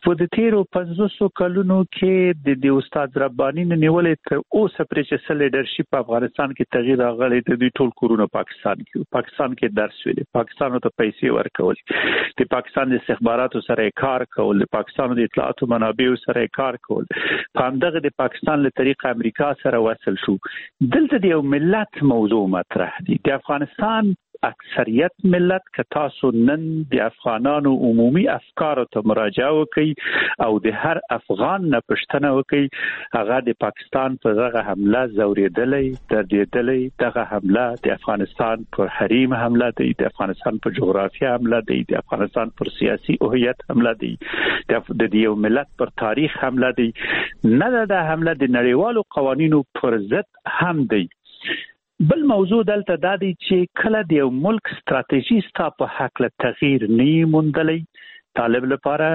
په د تیرو 500 کلونو کې د استاد رباني نیولې تر اوسه پرې چې سل لیډرشپ په افغانستان کې تغییر راغلی د دوی ټول کورونه پاکستان کې درس ویل، پاکستان ته پیسې ورکول، د پاکستان د استخباراتو سره کار کول، د پاکستان د اطلاعاتو منابعو سره کار کول، په همدغه د پاکستان له طریق امریکا سره وصل شو. دلته د یو ملت موضوع مطرح دي. د افغانستان اکثریت ملت که تاسو نن د افغانانو عمومي افکارو ته مراجعه وکړئ او د هر افغان نه پوښتنه وکړئ، هغه د پاکستان په دغه حمله زوریدلې دردېدلې، دغه حمله د افغانستان پر حریم حمله دی، د افغانستان پر جغرافیه حمله دی، د افغانستان پر سیاسي هویت حمله دی، د یو ملت پر تاریخ حمله دی، نه د حمله د نړیوالو قوانینو پر ضد هم دی. بل موضوع دلته دا دی چې کله د یو ملک ستراتیژي ستا په حق له تغییر نه موندلی، طالب لپاره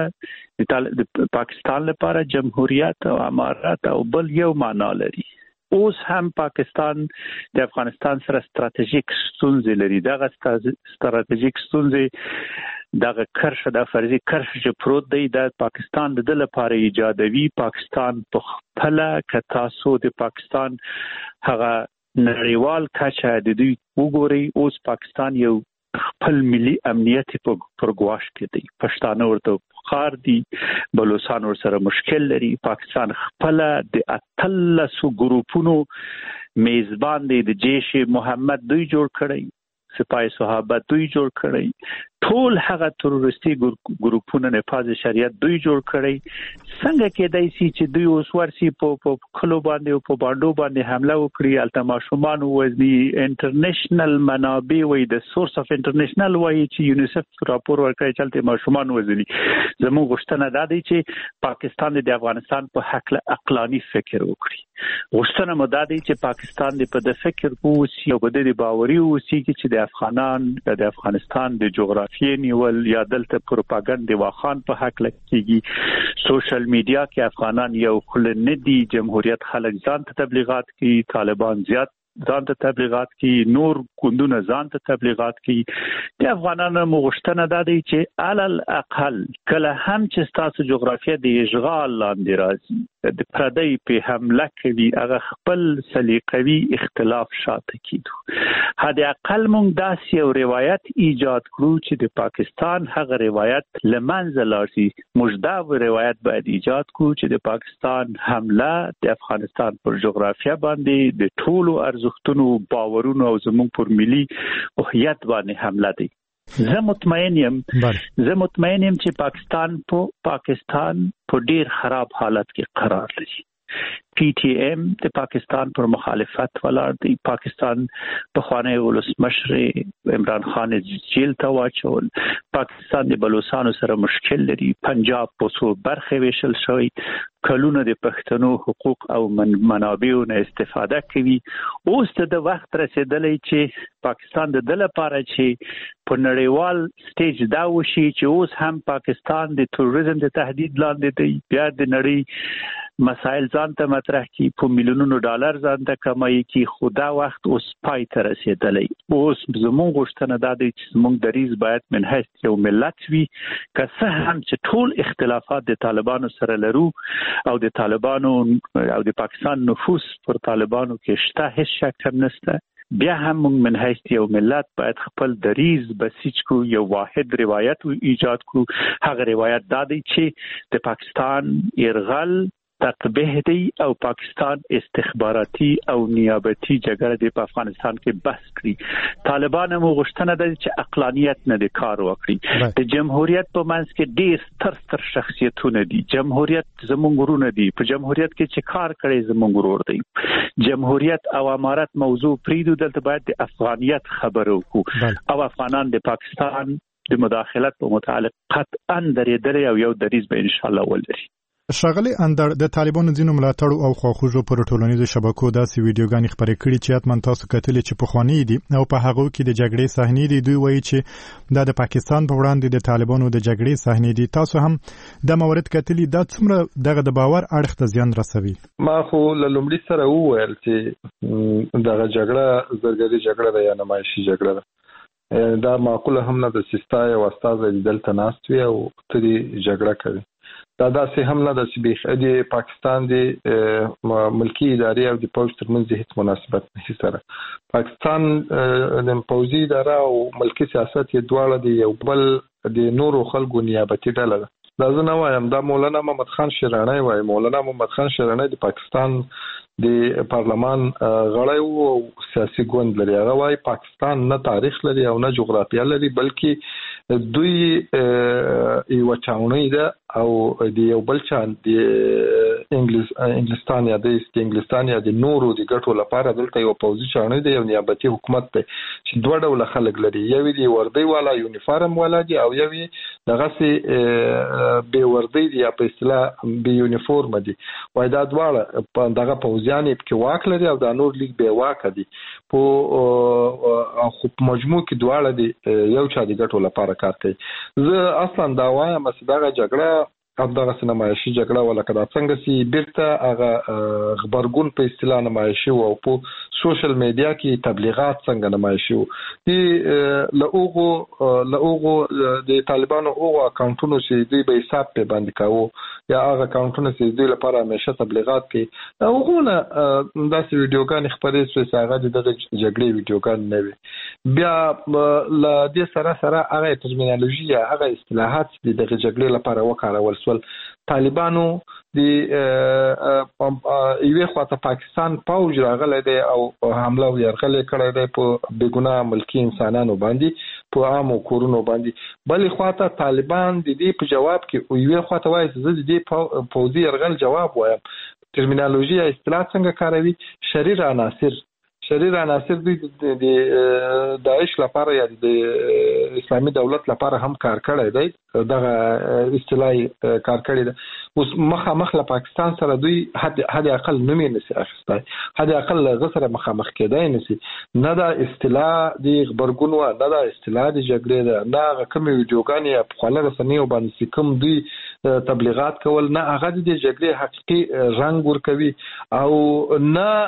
د پاکستان لپاره جمهوریت او امارات او بل یو معنا لري. اوس هم پاکستان د افغانستان سره ستراتیژیک ستونزې لري. دغه ستراتیژیک ستونزې دغه کرښ د فرضي کرښ چې پروت دی د پاکستان د لپاره ایجادوي. پاکستان په خپل که تاسو د پاکستان هغه نړیوال کچه د دوی وګوري، اوس پاکستان یو خپل ملي امنیت پر ګواښ کې دی. پښتانه ورته خار دي، بلوچستان ورسره مشکل لري. پاکستان خپل د 13 ګروپونو میزبان دی. د جیش محمد دوی جوړ کړی، سپاه صحابه دوی جوړ کړی، ټول هغه تروریستي ګروپونه نفاذ شریعت دوی جوړ کړی. څنګه کېدای شي چې دوی اوس ورسي په کلو باندې او په باندو باندې حمله وکړي؟ البته ماشومان وزني انټرنیشنل منابع وي، د سورس اف انټرنیشنل وایي چې یونیسف راپور ورکړی چې البته ماشومان وزني. زموږ غوښتنه دا دی چې پاکستان د افغانستان په حق له عقلاني فکر وکړي. غوښتنه مو دا دی چې پاکستان د په د فکر ووسی او بده د باوري ووسی چې د افغانان د افغانستان د جغرافیې نیول یا دلته پروپاګاندا د واخان په حق لکېږي. سوشل میډیا کې افغانان یو خل نه دي، جمهوریت خلک ځان ته تبلیغات کوي، طالبان زیات ځان ته تبلیغات کوي، نور ګوندونه ځان ته تبلیغات کوي. د افغانانو غوښتنه دا دی چې علل اقل کله هم چې تاسو جغرافیه د اشغال لاندې راځي، د پردی په حمله کوي، هغه خپل سلیقوي اختلاف شاته کیدو. حد اقل مونږ داسې یو روایت ایجاد کړو چې د پاکستان هغه روایت لمنځه لاړ شي. موږ دا روایت باید ایجاد کړو چې د پاکستان حمله د افغانستان پر جغرافیه باندې د ټولو ارزښتونو، باورونو او زموږ پر ملي هویت باندې حمله دی. زه مطمئن یم چې پاکستان په ډیر خراب حالت کې قرار لري. پی ټی ایم د پاکستان پر مخالفت ولاړ دی. پاکستان پخوانی ولسمشر عمران خان جیل ته واچول. پاکستان د بلوچستان سره مشکل لري. پنجاب په څو برخې ویشل شوی. کلونه د پښتنو حقوق او منابعو نه استفاده کوي. اوس د وخت رسیدلی چې پاکستان د لپاره چې په نړیوال سټیج دا وشي چې اوس هم پاکستان د تروریزم د تهدید لاندې دی. بیا د نړۍ مسائل ځان ته مطرح کی، په میلیونونو ډالر ځان ته کمایي کی. خدا وخت اوس پای ته رسیدلی. اوس زموږ غوښتنه دا دی چې زموږ دریځ باید من حیث یو ملت وي، که څه هم چې ټول اختلافات د طالبانو سره لرو او د طالبانو او د پاکستان نفوذ پر طالبانو کې شته، هیڅ شک هم نشته. بیا هم موږ من حیث یو ملت باید خپل دریځ بسیج کو، یو واحد روایت ایجاد کو. هغه روایت دا دی چې د پاکستان يرغل تقبیح دی او پاکستان استخباراتي او نیابتي جګړه دی په افغانستان کې بس کړي. طالبان هم غوښتنه ده چې عقلانیت نه د کار وکړي. د جمهوریت په منځ کې ډېر ستر شخصیتونه دي. جمهوریت زموږ ورونه دي. په جمهوریت کې چې کار کړي زموږ ورور دی. جمهوریت او امارت موضوع پریدو، دلته باید د افغانیت خبرو کو او افغانان د پاکستان د مداخلت په متعلق قطعا درېدلې او یو دریځ به ان شاء الله ولري. ښاغلي اندړ، د طالبانو ځینو ملاتړو او خواخوږو پر ټولنیزو شبکو داسې ویډیوګانې خپرې کړي چې حتمن تاسو کتلې چې پخواني دي او په هغو کې د جګړې صحنې دي. دوی وایي چې دا د پاکستان په وړاندې د طالبانو د جګړې صحنې دي. تاسو هم د مورد کتلې، دا څومره دغه د باور اړخ ته زیان رسوي؟ ما خو لومړی سره وویل چې دغه جګړه زرګري جګړه ده یا نمایشي جګړه ده. دا معقوله هم نه ده چې ستا یو استازی دلته ناست وي او ته دې جګړه کوي. دا داسې هم نه ده چې د پاکستان د ملکی ادارې او د پوز ترمنځ هیڅ مناسبت نه سره. پاکستان د پوزي اداره او ملکی سیاست یې دواړه د یو بل د نورو خلکو نیابتي ډله ده. دا زه نه وایم، دا مولانا محمد خان شیرانی وایي. مولانا محمد خان شیرانی د پاکستان د پارلمان غړی او سیاسي ګوند لري. هغه وایي پاکستان نه تاریخ لري او نه جغرافیه لري، بلکې دوی یو چاونی ده او د یو بل چا د انګلستان یا د انګلستان یا د نورو د ګټو لپاره دلته یو پوځي چاونی دی، یو نیابتي حکومت دی چې دوه ډول خلک لري. یو دی وردی والا یونیفارم والا دی او یو دغه سي به وردی دی یا په اصطلاح به یونیفورم دی. وای دا دواړه په دغه پوځیان په واک لري او د نور لیگ به واک دي. په خو مجموع کې دواړه دی یو چا د ګټو لپاره کار کوي. زه اصلا دا وایم چې دغه جګړه دغه نمایشي جګړه ولکه دا څنګه سي بیرته هغه خبرګون په اصطلاح نمایشي او په سوشل میډیا کې تبلیغات څنګه نمایشي وو. د لوغو د طالبانو او اکاونټونو چې دوی به حساب په باندې کاوه یا هغه اکاونټونه چې دوی لپاره همیشه تبلیغات کوي، هغه نه داسې ویډیوګان خبرې چې هغه د جګړې ویډیوګان نه وي. بیا ل دې سره هغه ترمینالوژي یا هغه اصطلاحات د جګړې لپاره وکارول طالبانو د یوه خواته پاکستان پوج راغلی دی او حمله او يرغل کړی دی په بګناه ملکی انسانانو باندې، په عامو کورونو باندې. بلې خواته طالبان د دې په جواب کې یوه خواته وایي چې د دې پوځي يرغل جواب وایم. ترمینالوژي اصطلاح څنګه کاروي؟ شریر عناصر دوی د داعش لپاره یا د اسلامي دولت لپاره هم کار کړی دی، دغه اصطلاحي کار کړی دی. اوس مخامخ له پاکستان سره دوی حد اقل نومي نسی اخیستی، حد اقل له سره مخامخ کېدای نسی. نه دا اصطلاح د خبرګون و نه دا اصطلاح د جګړې ده، نه کوم ویډیوګان یا په خپل رسنیو باندې کوم دوی تبلیغات کول، نه هغه د جګړې حقيقي رنګ ورکوي او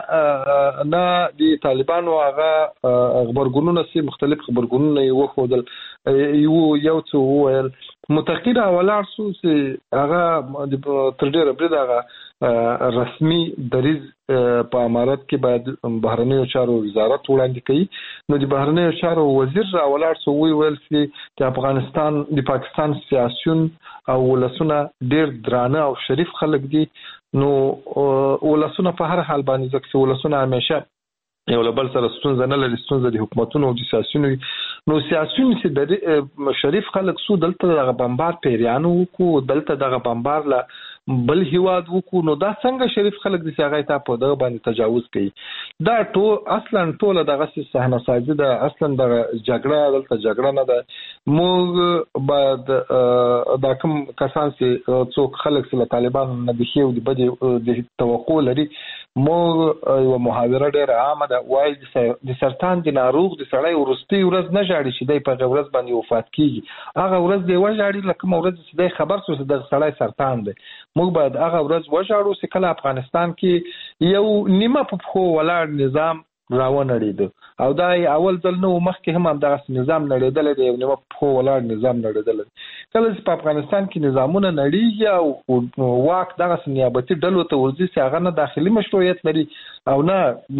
نه د طالبانو هغه خبرګونونه سي مختلف خبرګونونه یو خودل یو څو ویل متقیده ولاړ سو چې هغه تر ډیره بری دغه رسمي دریز په امارات کې باید بهرنیو چارو وزارت وړاندې کوي. نو د بهرنیو چارو وزیر را ولاړ سو ویل چې د افغانستان د پاکستان سیاسيون او ولسونه ډیر درانه او شریف خلک دي. نو ولسونه په هر حال باندې ځکه ولسونه همیشه یو له بل سره ستونزه نه لري، ستونزه د حکومتونو او د سیاسيونو. نو سیاسيون چې د شریف خلک سو دلته دغه بمبار پیریانو وکړو، دلته دغه بمبار لا بل هیواد وکړو، نو دا څنګه شریف خلک د سیاغې ته په دغه باندې تجاوز کوي؟ دا اصلا ټول دغه صحنه سازي ده، اصلا د جګړه دلته جګړه نه ده. موږ باید دا کوم کسان چې څوک خلک سره طالبان نه دي او د بده د توقع لري، موږ یو محاوره ډیره عامه ده وایي د سرطان د ناروغ د سړی ورستي ورځ نه جاړي چې دی په ورځ باندې وفات کیږي، هغه ورځ دی وژاړي لکه ورځ چې دی خبر شو چې د سړی سرطان دی. موږ باید هغه ورځ وژاړو چې کله افغانستان کې یو نیمه په خو ولاړ نظام راونړید او دا اول ځل نو مخکې هم دغه نظام نړیدل دی، یو نیمه په خو ولاړ نظام نړیدل. کله چې په افغانستان کې نظامونه نړیږي او واک دغه نیابتي ډلو ته ورځي چې هغه نه داخلي مشروعیت لري او نه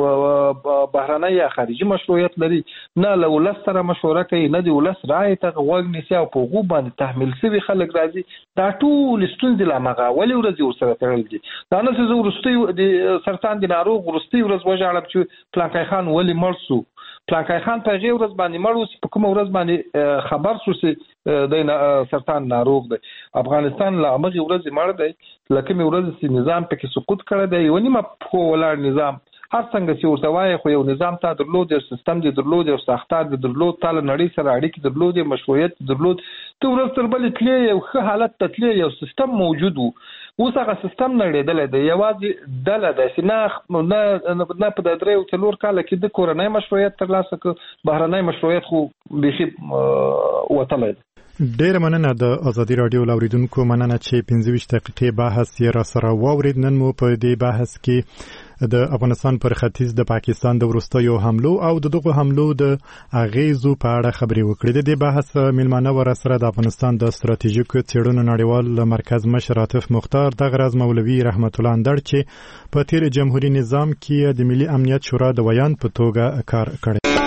بهرنی یا خارجي مشروعیت لري، نه له ولس سره مشوره کوي، نه د ولس رائے ته غوږ نیسي او په غو باندې تحمیل شوی خلک راځي. دا ټول ستونزې لامغه ولې ورځي ورسره تړل دي. دا نه چې ورستي د سرطان د ناروغ ورستي ورځ وژاړم چې پلانکای خان ولی مړ سو، پلانکای خان په غیر ورځ باندې مړ اوس په کوم ورځ باندې خبر شو چې د سرطان ناروغ دی. افغانستان لا هغه ورځ مړ دی، لکه مې ورځ چې نظام پکې سقوط کړی دی، ونی ما په ولاړ نظام هر څنګه چې ورته وایي خو یو نظام ته درلود، یو سیستم دی درلود، یو ساختار دی درلود، تل نړۍ سره اړیکې درلود، مشروعیت درلود، ته ورځ تر بلې تلې یو ښه حالت ته تلې، یو سیستم موجود وو. اوس هغه سیستم نړیدل دی، یوازې ډله ده چې نه په درې او څلور کال کې د کورنۍ مشروعیت ترلاسه کړ، بهرنۍ مشروعیت خو بيخي وتلی. ډیر مننه د ازادي رادیو لاوریدونکو، مننه چې 25 دقیقې بحث یې را سره واورید. نن مو په دې بحث کې د افغانستان پر ختیځ د پاکستان د وروستیو حملو او دغه حملو د اغیزو په اړه خبرې وکړې. د بحث میلمانه ورسره د افغانستان د ستراتیژیکو څېړنو نړیوال مرکز مشر عاطف مختار، دغه راز مولوي رحمت الله اندړ چې په تیر جمهوریت نظام کې د ملي امنیت شورا د ویان په توګه کار کړی.